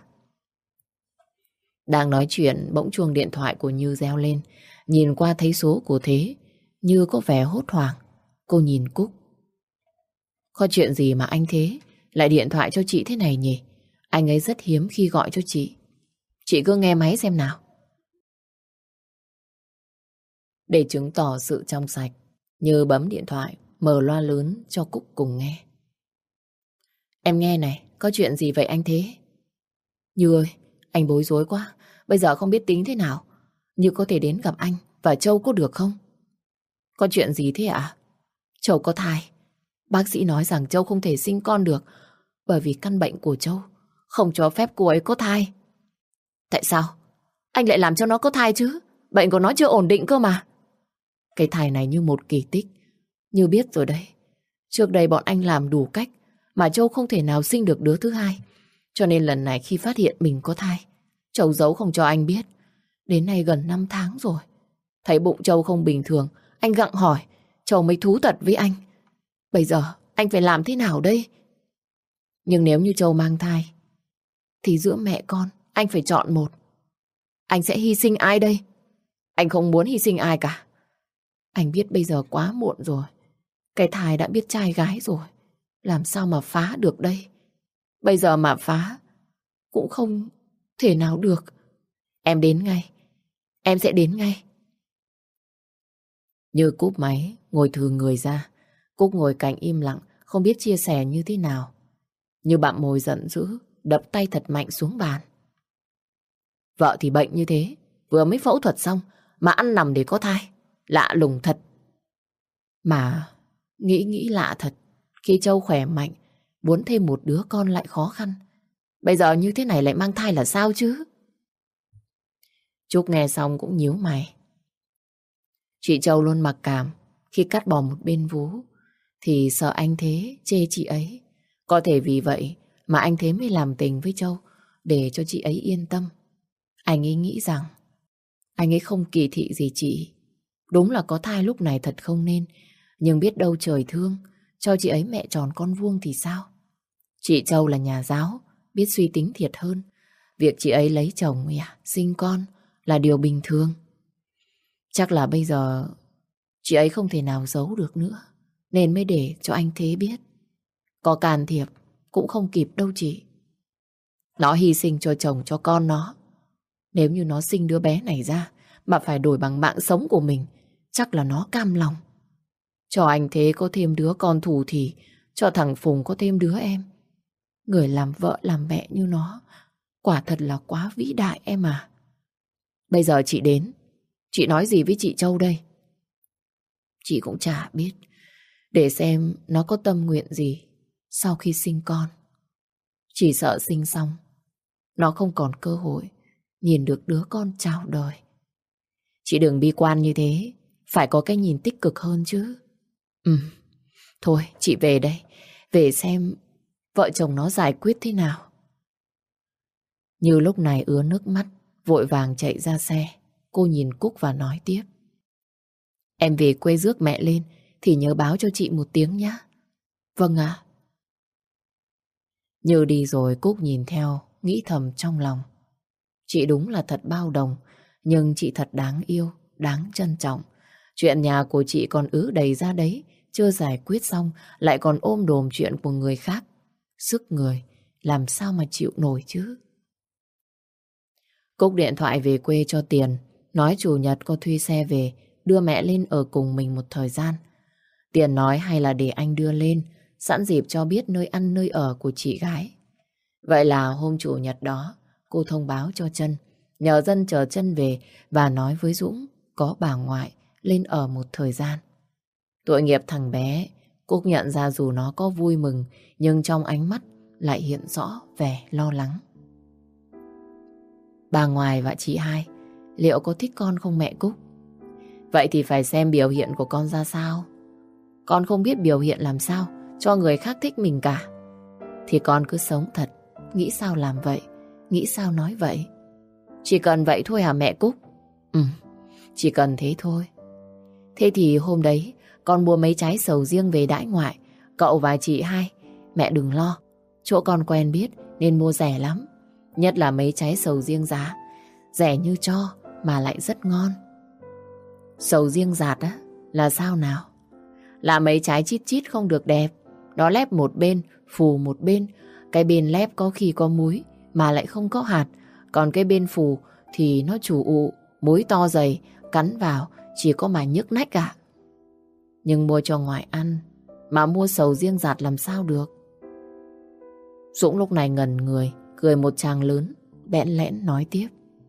Đang nói chuyện, bỗng chuông điện thoại của Như reo lên. Nhìn qua thấy số của Thế, Như có vẻ hốt hoảng. Cô nhìn Cúc. Có chuyện gì mà anh Thế lại điện thoại cho chị thế này nhỉ? Anh ấy rất hiếm khi gọi cho chị. Chị cứ nghe máy xem nào. Để chứng tỏ sự trong sạch, Như bấm điện thoại, mở loa lớn cho Cúc cùng nghe. Em nghe này, có chuyện gì vậy anh Thế? Như ơi, anh bối rối quá, bây giờ không biết tính thế nào. Như có thể đến gặp anh và Châu có được không? Có chuyện gì thế ạ? Châu có thai. Bác sĩ nói rằng Châu không thể sinh con được bởi vì căn bệnh của Châu không cho phép cô ấy có thai. Tại sao? Anh lại làm cho nó có thai chứ? Bệnh của nó chưa ổn định cơ mà. Cái thai này như một kỳ tích. Như biết rồi đấy. Trước đây bọn anh làm đủ cách mà Châu không thể nào sinh được đứa thứ hai. Cho nên lần này khi phát hiện mình có thai, Châu giấu không cho anh biết. Đến nay gần năm tháng rồi. Thấy bụng Châu không bình thường, anh gặng hỏi, Châu mới thú thật với anh. Bây giờ anh phải làm thế nào đây? Nhưng nếu như Châu mang thai thì giữa mẹ con anh phải chọn một. Anh sẽ hy sinh ai đây? Anh không muốn hy sinh ai cả. Anh biết bây giờ quá muộn rồi. Cái thai đã biết trai gái rồi. Làm sao mà phá được đây? Bây giờ mà phá cũng không thể nào được. Em đến ngay. Em sẽ đến ngay. Như cúp máy, ngồi thừ người ra. Cúc ngồi cạnh im lặng, không biết chia sẻ như thế nào. Như bặm môi giận dữ, đập tay thật mạnh xuống bàn. Vợ thì bệnh như thế, vừa mới phẫu thuật xong mà ăn nằm để có thai. Lạ lùng thật. Mà nghĩ nghĩ lạ thật, khi Châu khỏe mạnh, muốn thêm một đứa con lại khó khăn. Bây giờ như thế này lại mang thai là sao chứ? Trúc nghe xong cũng nhíu mày. Chị Châu luôn mặc cảm khi cắt bỏ một bên vú, thì sợ anh Thế chê chị ấy. Có thể vì vậy mà anh Thế mới làm tình với Châu, để cho chị ấy yên tâm. Anh ấy nghĩ rằng anh ấy không kỳ thị gì chị. Đúng là có thai lúc này thật không nên, nhưng biết đâu trời thương, cho chị ấy mẹ tròn con vuông thì sao? Chị Châu là nhà giáo, biết suy tính thiệt hơn. Việc chị ấy lấy chồng à, sinh con là điều bình thường. Chắc là bây giờ chị ấy không thể nào giấu được nữa, nên mới để cho anh Thế biết. Có can thiệp cũng không kịp đâu chị. Nó hy sinh cho chồng cho con nó. Nếu như nó sinh đứa bé này ra mà phải đổi bằng mạng sống của mình, chắc là nó cam lòng. Cho anh Thế có thêm đứa con thủ thì cho thằng Phùng có thêm đứa em. Người làm vợ làm mẹ như nó quả thật là quá vĩ đại em à. Bây giờ chị đến, chị nói gì với chị Châu đây? Chị cũng chả biết. Để xem nó có tâm nguyện gì sau khi sinh con. Chỉ sợ sinh xong nó không còn cơ hội nhìn được đứa con chào đời. Chị đừng bi quan như thế, phải có cái nhìn tích cực hơn chứ. Ừ, thôi chị về đây, về xem vợ chồng nó giải quyết thế nào. Như lúc này ứa nước mắt, vội vàng chạy ra xe. Cô nhìn Cúc và nói tiếp. Em về quê rước mẹ lên thì nhớ báo cho chị một tiếng nhé. Vâng ạ. Như đi rồi Cúc nhìn theo, nghĩ thầm trong lòng. Chị đúng là thật bao đồng, nhưng chị thật đáng yêu, đáng trân trọng. Chuyện nhà của chị còn ứ đầy ra đấy, chưa giải quyết xong lại còn ôm đồm chuyện của người khác. Sức người, làm sao mà chịu nổi chứ? Cúc điện thoại về quê cho Tiền, nói chủ nhật cô thuê xe về, đưa mẹ lên ở cùng mình một thời gian. Tiền nói hay là để anh đưa lên, sẵn dịp cho biết nơi ăn nơi ở của chị gái. Vậy là hôm chủ nhật đó, cô thông báo cho Trân, nhờ dân chờ Trân về và nói với Dũng có bà ngoại lên ở một thời gian. Tội nghiệp thằng bé, Cúc nhận ra dù nó có vui mừng, nhưng trong ánh mắt lại hiện rõ vẻ lo lắng. Bà ngoại và chị hai, liệu có thích con không mẹ Cúc? Vậy thì phải xem biểu hiện của con ra sao. Con không biết biểu hiện làm sao cho người khác thích mình cả. Thì con cứ sống thật, nghĩ sao làm vậy, nghĩ sao nói vậy. Chỉ cần vậy thôi hả mẹ Cúc? Ừ, chỉ cần thế thôi. Thế thì hôm đấy con mua mấy trái sầu riêng về đãi ngoại. Cậu và chị hai, mẹ đừng lo. Chỗ con quen biết nên mua rẻ lắm. Nhất là mấy trái sầu riêng giá rẻ như cho mà lại rất ngon. Sầu riêng dạt á là sao nào? Là mấy trái chít chít không được đẹp. Nó lép một bên, phù một bên. Cái bên lép có khi có múi mà lại không có hạt. Còn cái bên phù thì nó chủ ụ, múi to dày, cắn vào chỉ có mà nhức nách cả. Nhưng mua cho ngoài ăn mà mua sầu riêng dạt làm sao được? Dũng lúc này ngẩn người, cười một tràng lớn, bẽn lẽn nói tiếp.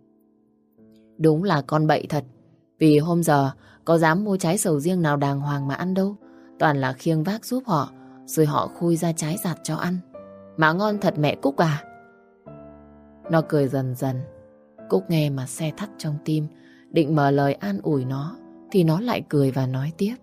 Đúng là con bậy thật. Vì hôm giờ có dám mua trái sầu riêng nào đàng hoàng mà ăn đâu. Toàn là khiêng vác giúp họ, rồi họ khui ra trái dạt cho ăn. Mà ngon thật mẹ Cúc à? Nó cười dần dần. Cúc nghe mà se thắt trong tim, định mở lời an ủi nó, thì nó lại cười và nói tiếp.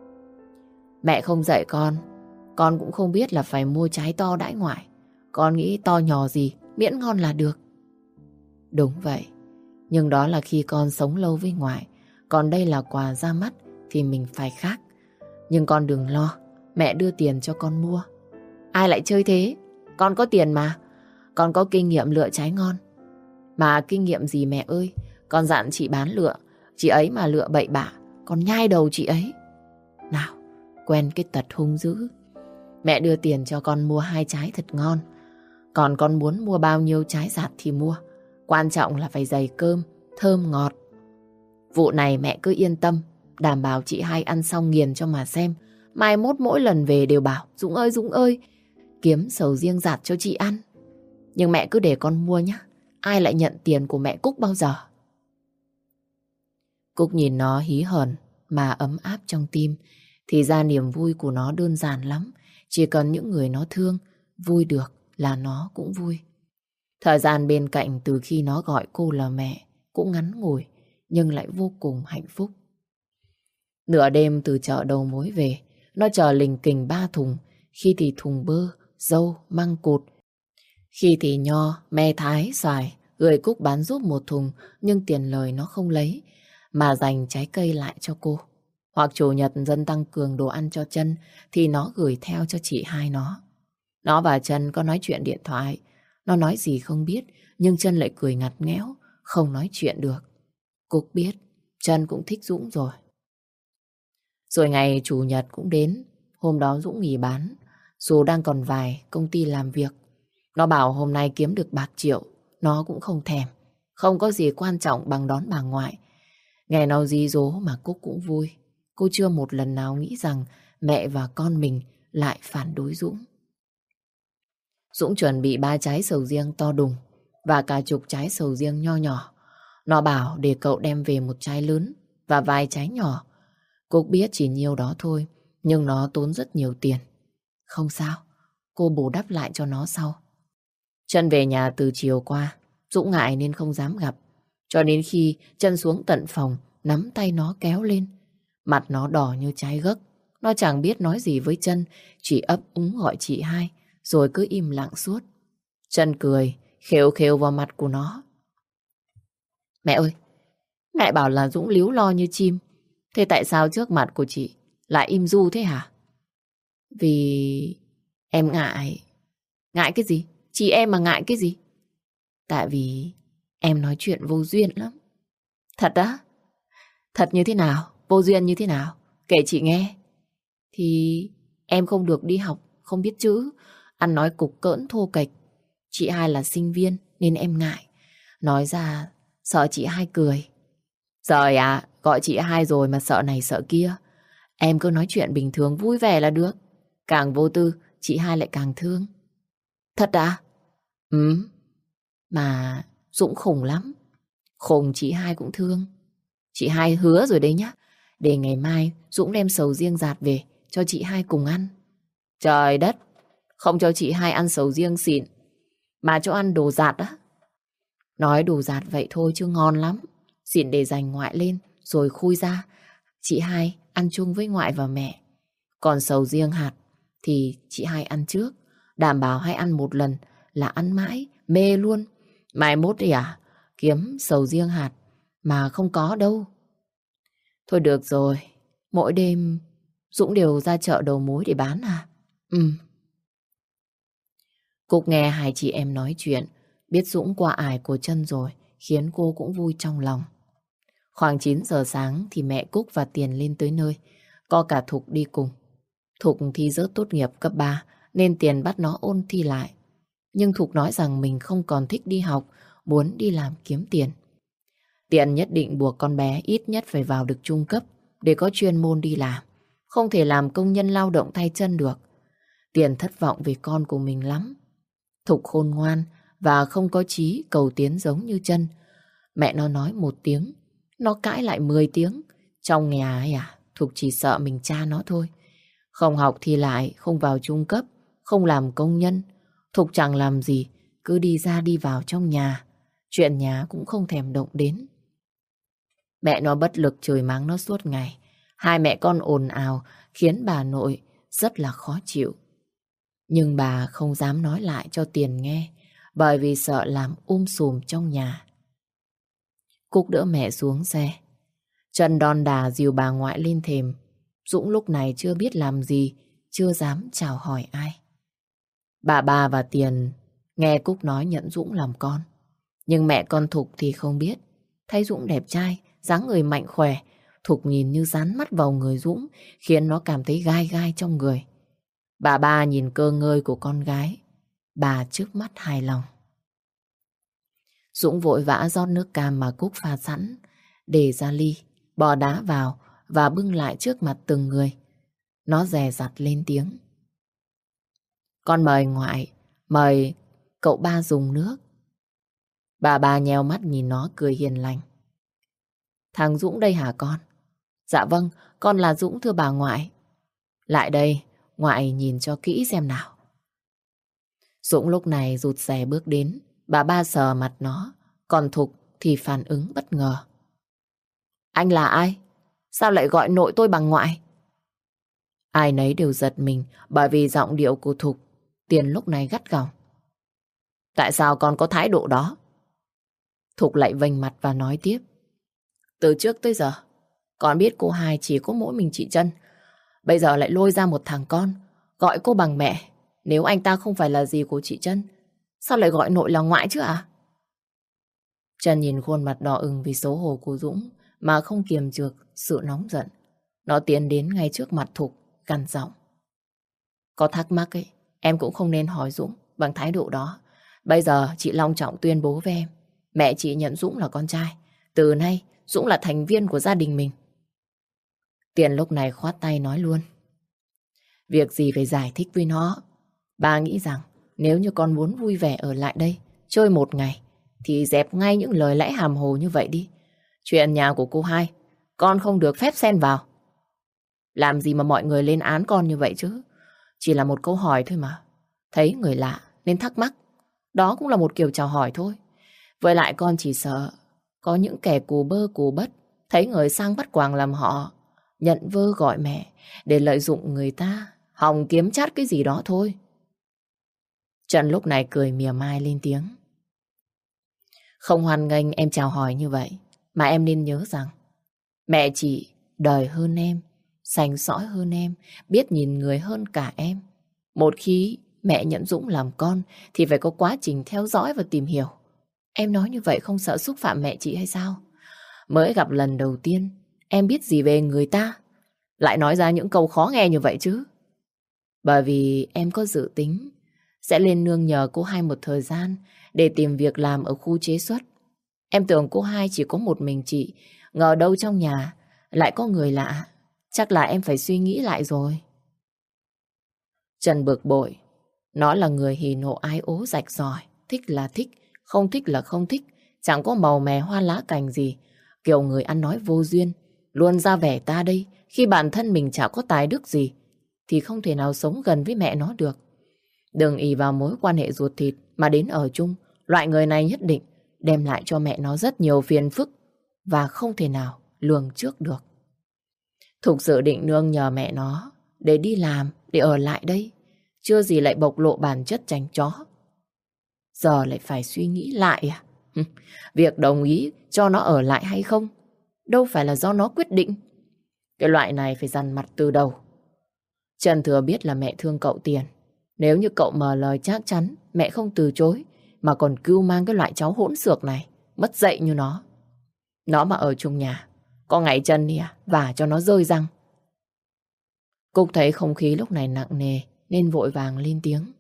Mẹ không dạy con, con cũng không biết là phải mua trái to đãi ngoại. Con nghĩ to nhỏ gì, miễn ngon là được. Đúng vậy, nhưng đó là khi con sống lâu với ngoại. Còn đây là quà ra mắt thì mình phải khác. Nhưng con đừng lo, mẹ đưa tiền cho con mua. Ai lại chơi thế? Con có tiền mà. Con có kinh nghiệm lựa trái ngon. Mà kinh nghiệm gì mẹ ơi? Con dặn chị bán lựa, chị ấy mà lựa bậy bạ, con nhai đầu chị ấy. Nào, quen cái tật hung dữ. Mẹ đưa tiền cho con mua hai trái thật ngon. Còn con muốn mua bao nhiêu trái dạt thì mua. Quan trọng là phải dày cơm, thơm ngọt. Vụ này mẹ cứ yên tâm, đảm bảo chị hai ăn xong nghiền cho mà xem. Mai mốt mỗi lần về đều bảo Dũng ơi Dũng ơi, kiếm sầu riêng dạt cho chị ăn. Nhưng mẹ cứ để con mua nhé. Ai lại nhận tiền của mẹ Cúc bao giờ? Cúc nhìn nó hí hởn mà ấm áp trong tim. Thì ra niềm vui của nó đơn giản lắm. Chỉ cần những người nó thương vui được là nó cũng vui. Thời gian bên cạnh từ khi nó gọi cô là mẹ cũng ngắn ngủi, nhưng lại vô cùng hạnh phúc. Nửa đêm từ chợ đầu mối về, nó chờ lình kình ba thùng. Khi thì thùng bơ, dâu, măng cụt. Khi thì nho, me thái, xoài. Gửi Cúc bán giúp một thùng, nhưng tiền lời nó không lấy, mà dành trái cây lại cho cô. Hoặc chủ nhật dân tăng cường đồ ăn cho Trân thì nó gửi theo cho chị hai nó. Nó và Trân có nói chuyện điện thoại. Nó nói gì không biết, nhưng Trân lại cười ngặt nghẽo, không nói chuyện được. Cúc biết Trân cũng thích Dũng rồi. Rồi ngày chủ nhật cũng đến. Hôm đó Dũng nghỉ bán, dù đang còn vài công ty làm việc. Nó bảo hôm nay kiếm được bạc triệu, nó cũng không thèm. Không có gì quan trọng bằng đón bà ngoại. Nghe nó dí dố mà Cúc cũng vui. Cô chưa một lần nào nghĩ rằng mẹ và con mình lại phản đối Dũng. Dũng chuẩn bị ba trái sầu riêng to đùng và cả chục trái sầu riêng nho nhỏ. Nó bảo để cậu đem về một trái lớn và vài trái nhỏ. Cúc biết chỉ nhiêu đó thôi, nhưng nó tốn rất nhiều tiền. Không sao, cô bù đắp lại cho nó sau. Trân về nhà từ chiều qua, Dũng ngại nên không dám gặp. Cho đến khi Trân xuống tận phòng, nắm tay nó kéo lên. Mặt nó đỏ như trái gấc. Nó chẳng biết nói gì với Trân, chỉ ấp úng gọi chị hai, rồi cứ im lặng suốt. Trân cười, khều khều vào mặt của nó. Mẹ ơi, mẹ bảo là Dũng líu lo như chim. Thế tại sao trước mặt của chị lại im ru thế hả? Vì em ngại. Ngại cái gì? Chị em mà ngại cái gì? Tại vì em nói chuyện vô duyên lắm. Thật á? Thật như thế nào? Vô duyên như thế nào? Kể chị nghe. Thì em không được đi học, không biết chữ, ăn nói cục cỡn thô kệch. Chị hai là sinh viên nên em ngại. Nói ra sợ chị hai cười. Rồi à, gọi chị hai rồi mà sợ này sợ kia. Em cứ nói chuyện bình thường vui vẻ là được. Càng vô tư, chị hai lại càng thương. Thật à? Ừ. Mà Dũng khùng lắm. Khùng chị hai cũng thương. Chị hai hứa rồi đấy nhá. Để ngày mai Dũng đem sầu riêng rạt về cho chị hai cùng ăn. Trời đất, không cho chị hai ăn sầu riêng xịn, mà cho ăn đồ rạt á. Nói đồ rạt vậy thôi chứ ngon lắm. Xịn để dành ngoại lên rồi khui ra. Chị hai ăn chung với ngoại và mẹ. Còn sầu riêng hạt thì chị hai ăn trước. Đảm bảo hay ăn một lần là ăn mãi, mê luôn. Mai mốt đi à? Kiếm sầu riêng hạt mà không có đâu. Thôi được rồi, mỗi đêm Dũng đều ra chợ đầu mối để bán à? Ừ. Cúc nghe hai chị em nói chuyện, biết Dũng qua ải của Trân rồi, khiến cô cũng vui trong lòng. Khoảng chín giờ sáng thì mẹ Cúc và Tiền lên tới nơi, có cả Thục đi cùng. Thục thi rớt tốt nghiệp cấp ba, nên Tiền bắt nó ôn thi lại. Nhưng Thục nói rằng mình không còn thích đi học, muốn đi làm kiếm tiền. Tiền nhất định buộc con bé ít nhất phải vào được trung cấp để có chuyên môn đi làm. Không thể làm công nhân lao động tay chân được. Tiền thất vọng về con của mình lắm. Thục khôn ngoan và không có chí cầu tiến giống như Trân. Mẹ nó nói một tiếng, nó cãi lại mười tiếng. Trong nhà ấy à, Thục chỉ sợ mình cha nó thôi. Không học thì lại, không vào trung cấp, không làm công nhân. Thục chẳng làm gì, cứ đi ra đi vào trong nhà. Chuyện nhà cũng không thèm động đến. Mẹ nó bất lực chửi mắng nó suốt ngày. Hai mẹ con ồn ào khiến bà nội rất là khó chịu. Nhưng bà không dám nói lại cho Tiền nghe, bởi vì sợ làm um sùm trong nhà. Cúc đỡ mẹ xuống xe. Trân đon đà dìu bà ngoại lên thềm. Dũng lúc này chưa biết làm gì, chưa dám chào hỏi ai. Bà ba và Tiền nghe Cúc nói nhận Dũng làm con. Nhưng mẹ con Thục thì không biết. Thấy Dũng đẹp trai, dáng người mạnh khỏe, Thục nhìn như dán mắt vào người Dũng, khiến nó cảm thấy gai gai trong người. Bà ba nhìn cơ ngơi của con gái, bà trước mắt hài lòng. Dũng vội vã rót nước cam mà Cúc pha sẵn, để ra ly, bỏ đá vào và bưng lại trước mặt từng người. Nó dè dặt lên tiếng. Con mời ngoại, mời cậu ba dùng nước. Bà ba nheo mắt nhìn nó cười hiền lành. Thằng Dũng đây hả con? Dạ vâng, con là Dũng thưa bà ngoại. Lại đây, ngoại nhìn cho kỹ xem nào. Dũng lúc này rụt rè bước đến, bà ba sờ mặt nó, còn Thục thì phản ứng bất ngờ. Anh là ai? Sao lại gọi nội tôi bằng ngoại? Ai nấy đều giật mình bởi vì giọng điệu của Thục. Tiền lúc này gắt gỏng. Tại sao con có thái độ đó? Thục lại vênh mặt và nói tiếp. Từ trước tới giờ, con biết cô hai chỉ có mỗi mình chị Trân. Bây giờ lại lôi ra một thằng con, gọi cô bằng mẹ. Nếu anh ta không phải là gì của chị Trân, sao lại gọi nội là ngoại chứ à? Trân nhìn khuôn mặt đỏ ửng vì xấu hổ của Dũng mà không kiềm được sự nóng giận. Nó tiến đến ngay trước mặt Thục, gằn giọng. Có thắc mắc ấy, em cũng không nên hỏi Dũng bằng thái độ đó. Bây giờ chị long trọng tuyên bố với em, mẹ chị nhận Dũng là con trai. Từ nay Dũng là thành viên của gia đình mình. Tiền lúc này khoát tay nói luôn. Việc gì phải giải thích với nó. Ba nghĩ rằng nếu như con muốn vui vẻ ở lại đây chơi một ngày thì dẹp ngay những lời lẽ hàm hồ như vậy đi. Chuyện nhà của cô hai con không được phép xen vào. Làm gì mà mọi người lên án con như vậy chứ. Chỉ là một câu hỏi thôi mà. Thấy người lạ nên thắc mắc. Đó cũng là một kiểu chào hỏi thôi. Với lại con chỉ sợ có những kẻ cù bơ cù bất thấy người sang bắt quàng làm họ, nhận vơ gọi mẹ để lợi dụng người ta, hòng kiếm chát cái gì đó thôi. Trần lúc này cười mỉa mai lên tiếng. Không hoan nghênh em chào hỏi như vậy, mà em nên nhớ rằng mẹ chị đời hơn em, sành sỏi hơn em, biết nhìn người hơn cả em. Một khi mẹ nhận Dũng làm con thì phải có quá trình theo dõi và tìm hiểu. Em nói như vậy không sợ xúc phạm mẹ chị hay sao? Mới gặp lần đầu tiên, em biết gì về người ta, lại nói ra những câu khó nghe như vậy chứ. Bởi vì em có dự tính sẽ lên nương nhờ cô hai một thời gian để tìm việc làm ở khu chế xuất. Em tưởng cô hai chỉ có một mình chị, ngờ đâu trong nhà lại có người lạ. Chắc là em phải suy nghĩ lại rồi. Trần bực bội. Nó là người hỉ nộ ái ố rạch ròi. Thích là thích, không thích là không thích. Chẳng có màu mè hoa lá cành gì. Kiểu người ăn nói vô duyên. Luôn ra vẻ ta đây. Khi bản thân mình chả có tài đức gì thì không thể nào sống gần với mẹ nó được. Đừng ỷ vào mối quan hệ ruột thịt mà đến ở chung. Loại người này nhất định đem lại cho mẹ nó rất nhiều phiền phức và không thể nào lường trước được. Thục sự định nương nhờ mẹ nó để đi làm, để ở lại đây. Chưa gì lại bộc lộ bản chất chành chó. Giờ lại phải suy nghĩ lại à? Việc đồng ý cho nó ở lại hay không đâu phải là do nó quyết định. Cái loại này phải dằn mặt từ đầu. Trần thừa biết là mẹ thương cậu Tiền. Nếu như cậu mở lời chắc chắn mẹ không từ chối, mà còn cưu mang cái loại cháu hỗn xược này, mất dạy như nó. Nó mà ở chung nhà, có ngày chân đi à, vả cho nó rơi răng. Cúc thấy không khí lúc này nặng nề nên vội vàng lên tiếng.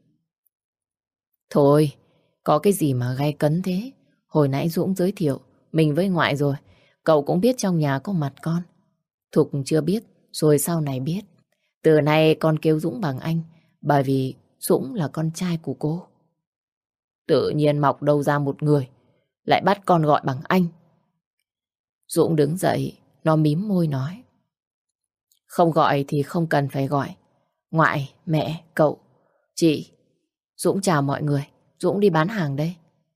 Thôi, có cái gì mà gay cấn thế? Hồi nãy Dũng giới thiệu mình với ngoại rồi, cậu cũng biết trong nhà có mặt con. Thục chưa biết, rồi sau này biết. Từ nay con kêu Dũng bằng anh, bởi vì Dũng là con trai của cô. Tự nhiên mọc đâu ra một người lại bắt con gọi bằng anh. Dũng đứng dậy, nó mím môi nói. Không gọi thì không cần phải gọi. Ngoại, mẹ, cậu, chị. Dũng chào mọi người, Dũng đi bán hàng đây.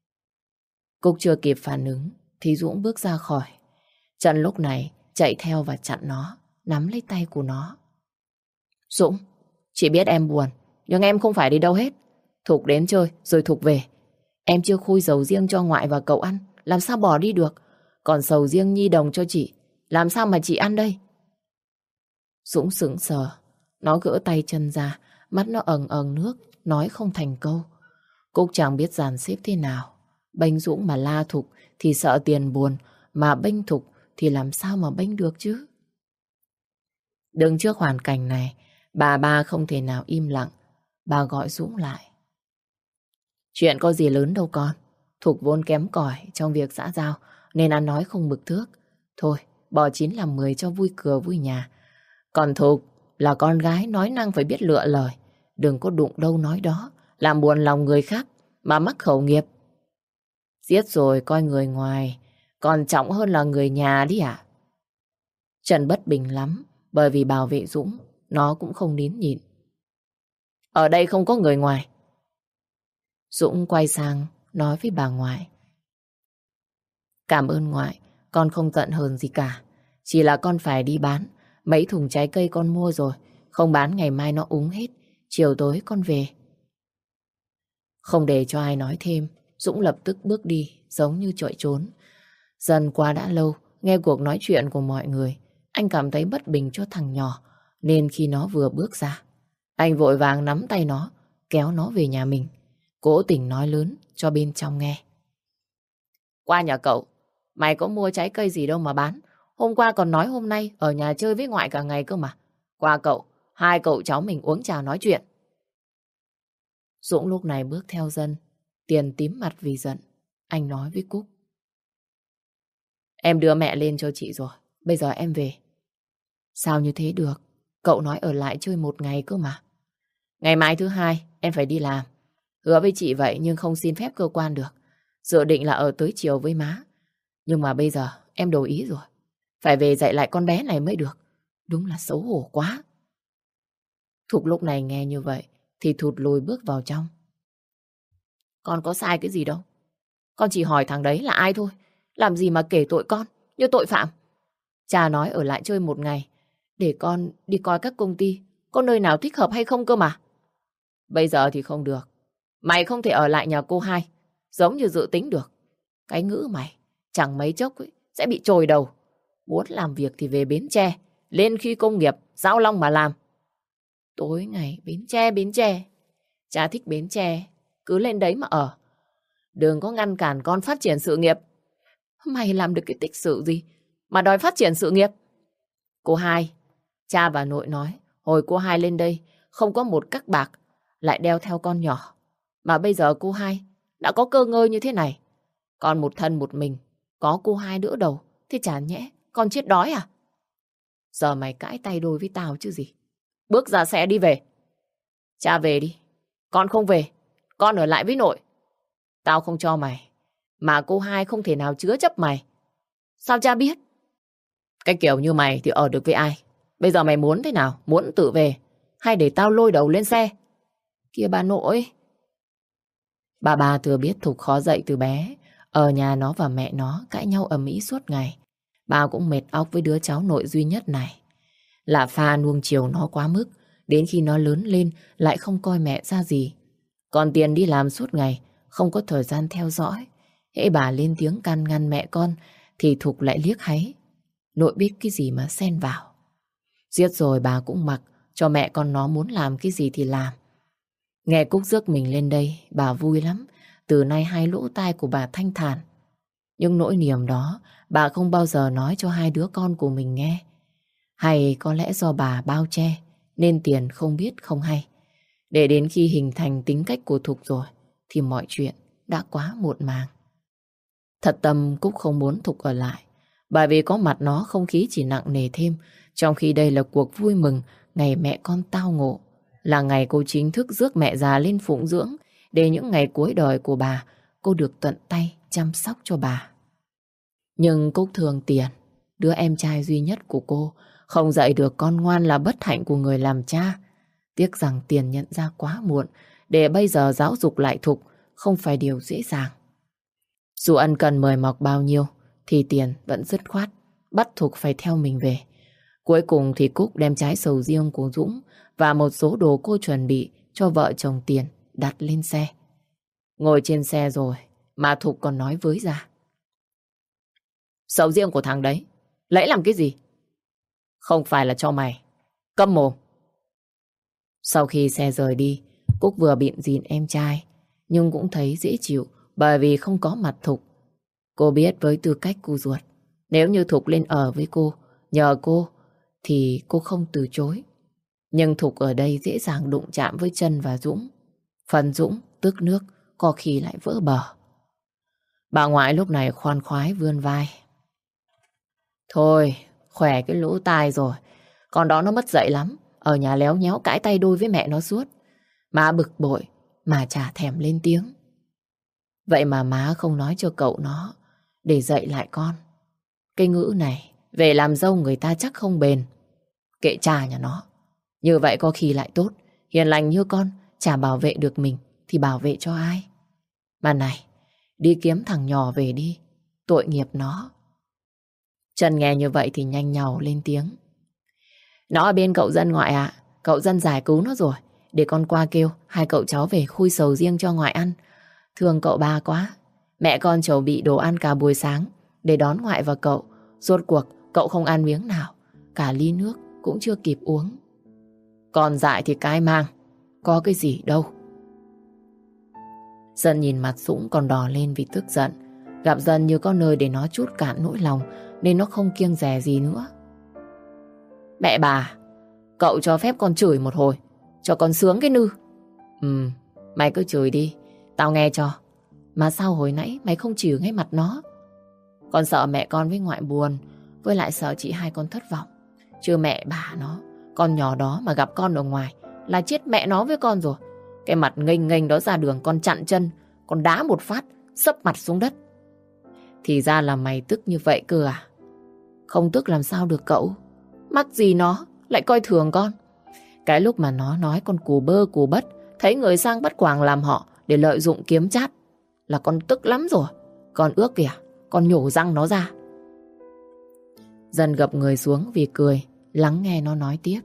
Cúc chưa kịp phản ứng thì Dũng bước ra khỏi. Trần lúc này chạy theo và chặn nó, nắm lấy tay của nó. Dũng, chị biết em buồn, nhưng em không phải đi đâu hết. Thục đến chơi rồi Thục về. Em chưa khui sầu riêng cho ngoại và cậu ăn, làm sao bỏ đi được. Còn sầu riêng nhi đồng cho chị, làm sao mà chị ăn đây? Dũng sững sờ. Nó gỡ tay chân ra, mắt nó ẩn ẩn nước, nói không thành câu. Cúc chẳng biết dàn xếp thế nào. Bênh Dũng mà la Thục thì sợ Tiền buồn, mà bênh Thục thì làm sao mà bênh được chứ? Đứng trước hoàn cảnh này, bà ba không thể nào im lặng. Bà gọi Dũng lại. Chuyện có gì lớn đâu con. Thục vốn kém cỏi trong việc xã giao nên ăn nói không mực thước. Thôi, bỏ chín làm mười cho vui cửa vui nhà. Còn Thục là con gái nói năng phải biết lựa lời. Đừng có đụng đâu nói đó, làm buồn lòng người khác mà mắc khẩu nghiệp. Giết rồi coi người ngoài còn trọng hơn là người nhà đi ạ. Trần bất bình lắm, bởi vì bảo vệ Dũng nó cũng không nín nhịn. Ở đây không có người ngoài. Dũng quay sang nói với bà ngoại. Cảm ơn ngoại, con không giận hờn gì cả. Chỉ là con phải đi bán. Mấy thùng trái cây con mua rồi, không bán ngày mai nó úng hết. Chiều tối con về. Không để cho ai nói thêm, Dũng lập tức bước đi, giống như chạy trốn. Dần qua đã lâu, nghe cuộc nói chuyện của mọi người, anh cảm thấy bất bình cho thằng nhỏ, nên khi nó vừa bước ra, anh vội vàng nắm tay nó, kéo nó về nhà mình, cố tình nói lớn cho bên trong nghe. Qua nhà cậu, mày có mua trái cây gì đâu mà bán. Hôm qua còn nói hôm nay ở nhà chơi với ngoại cả ngày cơ mà. Qua cậu, hai cậu cháu mình uống trà nói chuyện. Dũng lúc này bước theo Dân, Tiền tím mặt vì giận. Anh nói với Cúc. Em đưa mẹ lên cho chị rồi. Bây giờ em về. Sao như thế được? Cậu nói ở lại chơi một ngày cơ mà. Ngày mai thứ hai em phải đi làm. Hứa với chị vậy nhưng không xin phép cơ quan được. Dự định là ở tới chiều với má. Nhưng mà bây giờ em đổi ý rồi. Phải về dạy lại con bé này mới được. Đúng là xấu hổ quá. Thục lúc này nghe như vậy thì thụt lùi bước vào trong. Con có sai cái gì đâu. Con chỉ hỏi thằng đấy là ai thôi. Làm gì mà kể tội con như tội phạm. Cha nói ở lại chơi một ngày để con đi coi các công ty có nơi nào thích hợp hay không cơ mà. Bây giờ thì không được. Mày không thể ở lại nhà cô hai giống như dự tính được. Cái ngữ mày chẳng mấy chốc ấy, sẽ bị trồi đầu. Muốn làm việc thì về Bến Tre, lên khi công nghiệp Giao Long mà làm. Tối ngày Bến Tre Bến Tre. Cha thích Bến Tre, cứ lên đấy mà ở. Đừng có ngăn cản con phát triển sự nghiệp. Mày làm được cái tích sự gì mà đòi phát triển sự nghiệp? Cô hai, cha và nội nói hồi cô hai lên đây không có một cắc bạc, lại đeo theo con nhỏ. Mà bây giờ cô hai đã có cơ ngơi như thế này. Con một thân một mình, có cô hai đỡ đầu, thì chả nhẽ con chết đói à? Giờ mày cãi tay đôi với tao chứ gì. Bước ra xe đi về. Cha về đi. Con không về. Con ở lại với nội. Tao không cho mày. Mà cô hai không thể nào chứa chấp mày. Sao cha biết? Cái kiểu như mày thì ở được với ai? Bây giờ mày muốn thế nào? Muốn tự về hay để tao lôi đầu lên xe? Kìa bà nội. Bà bà thừa biết Thục khó dậy từ bé. Ở nhà nó và mẹ nó cãi nhau ầm ĩ suốt ngày. Bà cũng mệt óc với đứa cháu nội duy nhất này. Là pha nuông chiều nó quá mức. Đến khi nó lớn lên lại không coi mẹ ra gì. Còn Tiền đi làm suốt ngày, không có thời gian theo dõi. Hễ bà lên tiếng can ngăn mẹ con thì Thục lại liếc háy. Nội biết cái gì mà xen vào. Giết rồi bà cũng mặc cho mẹ con nó muốn làm cái gì thì làm. Nghe Cúc rước mình lên đây, bà vui lắm. Từ nay hai lỗ tai của bà thanh thản. Nhưng nỗi niềm đó bà không bao giờ nói cho hai đứa con của mình nghe. Hay có lẽ do bà bao che nên Tiền không biết không hay. Để đến khi hình thành tính cách của Thục rồi thì mọi chuyện đã quá muộn màng. Thật tâm Cúc không muốn Thục ở lại. Bởi vì có mặt nó không khí chỉ nặng nề thêm. Trong khi đây là cuộc vui mừng ngày mẹ con tao ngộ. Là ngày cô chính thức rước mẹ già lên phụng dưỡng. Để những ngày cuối đời của bà, cô được tận tay chăm sóc cho bà. Nhưng Cúc thương Tiền, đứa em trai duy nhất của cô. Không dạy được con ngoan là bất hạnh của người làm cha. Tiếc rằng Tiền nhận ra quá muộn. Để bây giờ giáo dục lại Thục không phải điều dễ dàng. Dù ân cần mời mọc bao nhiêu thì Tiền vẫn dứt khoát bắt Thục phải theo mình về. Cuối cùng thì Cúc đem trái sầu riêng của Dũng và một số đồ cô chuẩn bị cho vợ chồng Tiền đặt lên xe. Ngồi trên xe rồi mà Thục còn nói với ra. Sầu riêng của thằng đấy lấy làm cái gì? Không phải là cho mày. Câm mồm. Sau khi xe rời đi, Cúc vừa bịn dịn em trai nhưng cũng thấy dễ chịu bởi vì không có mặt Thục. Cô biết với tư cách cô ruột, nếu như Thục lên ở với cô, nhờ cô thì cô không từ chối. Nhưng Thục ở đây dễ dàng đụng chạm với Trân và Dũng. Phần Dũng tức nước có khi lại vỡ bờ. Bà ngoại lúc này khoan khoái vươn vai. Thôi, khỏe cái lỗ tai rồi. Con đó nó mất dạy lắm. Ở nhà léo nhéo cãi tay đôi với mẹ nó suốt. Má bực bội mà chả thèm lên tiếng. Vậy mà má không nói cho cậu nó để dạy lại con. Cái ngữ này về làm dâu người ta chắc không bền. Kệ cha nhà nó. Như vậy có khi lại tốt. Hiền lành như con chả bảo vệ được mình thì bảo vệ cho ai. Mà này, đi kiếm thằng nhỏ về đi. Tội nghiệp nó. Trần nghe như vậy thì nhanh nhàu lên tiếng. Nó ở bên cậu Dân ngoại ạ. Cậu Dân giải cứu nó rồi. Để con qua kêu hai cậu cháu về khui sầu riêng cho ngoại ăn. Thương cậu ba quá. Mẹ con chuẩn bị đồ ăn cả buổi sáng để đón ngoại và cậu. Rốt cuộc cậu không ăn miếng nào. Cả ly nước cũng chưa kịp uống. Còn dại thì cái mang. Có cái gì đâu. Dân nhìn mặt Dũng còn đỏ lên vì tức giận. Gặp Dân như có nơi để nó trút cạn nỗi lòng nên nó không kiêng dè gì nữa. Mẹ bà, cậu cho phép con chửi một hồi cho con sướng cái nư. Ừ, mày cứ chửi đi. Tao nghe cho. Mà sao hồi nãy mày không chửi ngay mặt nó? Con sợ mẹ con với ngoại buồn, với lại sợ chị hai con thất vọng. Chứ mẹ bà nó, con nhỏ đó mà gặp con ở ngoài là chết mẹ nó với con rồi. Cái mặt nghênh nghênh đó ra đường con chặn chân, con đá một phát, sấp mặt xuống đất. Thì ra là mày tức như vậy cơ à? Không tức làm sao được cậu? Mắc gì nó lại coi thường con? Cái lúc mà nó nói con cù bơ cù bất, thấy người sang bắt quàng làm họ để lợi dụng kiếm chát, là con tức lắm rồi. Con ước kìa, con nhổ răng nó ra. Dần gập người xuống vì cười, lắng nghe nó nói tiếp.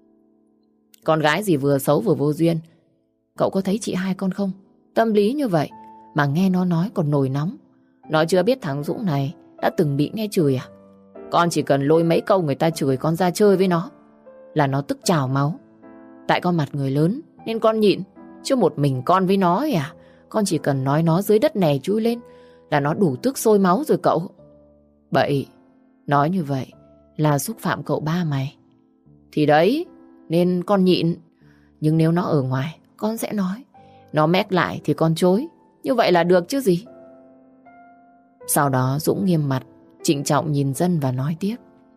Con gái gì vừa xấu vừa vô duyên. Cậu có thấy chị hai con không? Tâm lý như vậy mà nghe nó nói còn nổi nóng. Nó chưa biết thằng Dũng này đã từng bị nghe chửi à? Con chỉ cần lôi mấy câu người ta chửi con ra chơi với nó là nó tức trào máu. Tại con mặt người lớn nên con nhịn, chứ một mình con với nó ấy à? Con chỉ cần nói nó dưới đất nè chui lên là nó đủ tức sôi máu rồi cậu. Bậy, nói như vậy là xúc phạm cậu ba mày. Thì đấy, nên con nhịn. Nhưng nếu nó ở ngoài, con sẽ nói. Nó mét lại thì con chối. Như vậy là được chứ gì. Sau đó Dũng nghiêm mặt, trịnh trọng nhìn Dân và nói tiếp.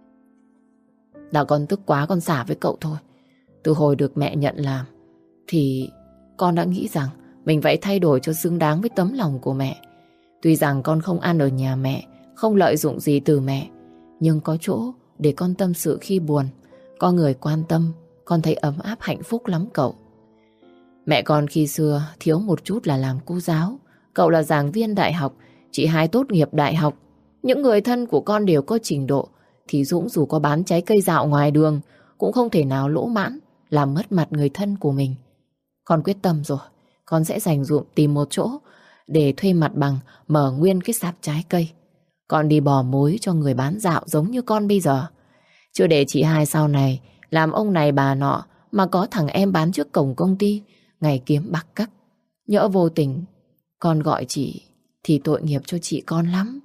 Là con tức quá con xả với cậu thôi. Từ hồi được mẹ nhận làm thì con đã nghĩ rằng mình phải thay đổi cho xứng đáng với tấm lòng của mẹ. Tuy rằng con không ăn ở nhà mẹ, không lợi dụng gì từ mẹ, nhưng có chỗ để con tâm sự khi buồn. Có người quan tâm, con thấy ấm áp hạnh phúc lắm cậu. Mẹ con khi xưa thiếu một chút là làm cô giáo. Cậu là giảng viên đại học, chị hai tốt nghiệp đại học. Những người thân của con đều có trình độ, thì Dũng dù có bán trái cây dạo ngoài đường cũng không thể nào lỗ mãn làm mất mặt người thân của mình. Con quyết tâm rồi, con sẽ dành dụm tìm một chỗ để thuê mặt bằng mở nguyên cái sạp trái cây. Con đi bò mối cho người bán dạo giống như con bây giờ. Chứ để chị hai sau này làm ông này bà nọ mà có thằng em bán trước cổng công ty, ngày kiếm bạc cắc. Nhỡ vô tình con gọi chị thì tội nghiệp cho chị con lắm.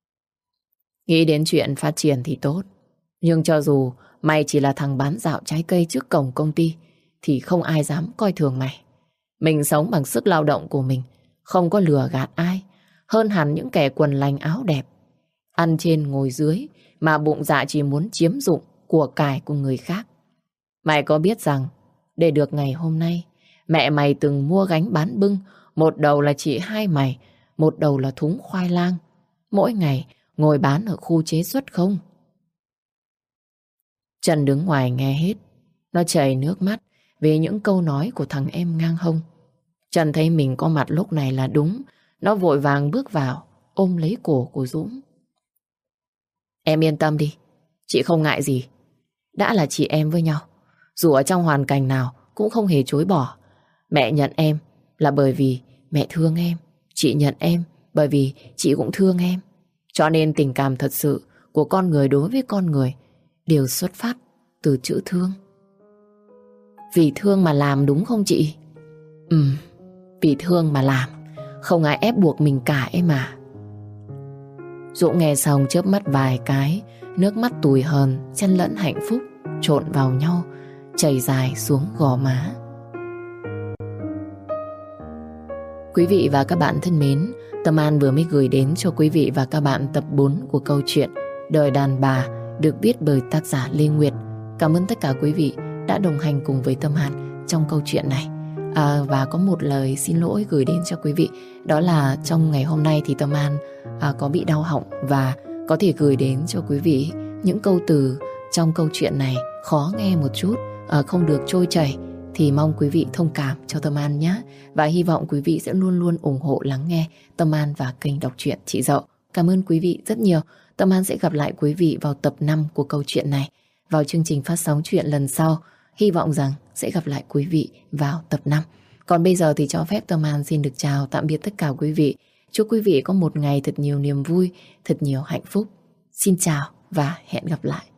Nghĩ đến chuyện phát triển thì tốt, nhưng cho dù mày chỉ là thằng bán dạo trái cây trước cổng công ty thì không ai dám coi thường mày. Mình sống bằng sức lao động của mình, không có lừa gạt ai, hơn hẳn những kẻ quần lành áo đẹp, ăn trên ngồi dưới mà bụng dạ chỉ muốn chiếm dụng của cải của người khác. Mày có biết rằng để được ngày hôm nay, mẹ mày từng mua gánh bán bưng, một đầu là chị hai mày, một đầu là thúng khoai lang, mỗi ngày ngồi bán ở khu chế xuất không? Trần đứng ngoài nghe hết, nó chảy nước mắt vì những câu nói của thằng em ngang hông. Trần thấy mình có mặt lúc này là đúng, nó vội vàng bước vào, ôm lấy cổ của Dũng. Em yên tâm đi, chị không ngại gì. Đã là chị em với nhau, dù ở trong hoàn cảnh nào cũng không hề chối bỏ. Mẹ nhận em là bởi vì mẹ thương em, chị nhận em bởi vì chị cũng thương em. Cho nên tình cảm thật sự của con người đối với con người đều xuất phát từ chữ thương. Vì thương mà làm đúng không chị? Ừ, vì thương mà làm, không ai ép buộc mình cả em à. Dũng nghe xong chớp mắt vài cái, nước mắt tủi hờn xen lẫn hạnh phúc trộn vào nhau, chảy dài xuống gò má. Quý vị và các bạn thân mến, Tâm An vừa mới gửi đến cho quý vị và các bạn tập bốn của câu chuyện Đời đàn bà được viết bởi tác giả Lê Nguyệt. Cảm ơn tất cả quý vị đã đồng hành cùng với Tâm An trong câu chuyện này. À, và có một lời xin lỗi gửi đến cho quý vị, đó là trong ngày hôm nay thì Tâm An à, có bị đau họng và có thể gửi đến cho quý vị những câu từ trong câu chuyện này khó nghe một chút, à, không được trôi chảy, thì mong quý vị thông cảm cho Tâm An nhé. Và hy vọng quý vị sẽ luôn luôn ủng hộ lắng nghe Tâm An và kênh đọc truyện Chị Dậu. Cảm ơn quý vị rất nhiều. Tâm An sẽ gặp lại quý vị vào tập năm của câu chuyện này, vào chương trình phát sóng chuyện lần sau. Hy vọng rằng sẽ gặp lại quý vị vào tập năm. Còn bây giờ thì cho phép Tâm An xin được chào tạm biệt tất cả quý vị. Chúc quý vị có một ngày thật nhiều niềm vui, thật nhiều hạnh phúc. Xin chào và hẹn gặp lại.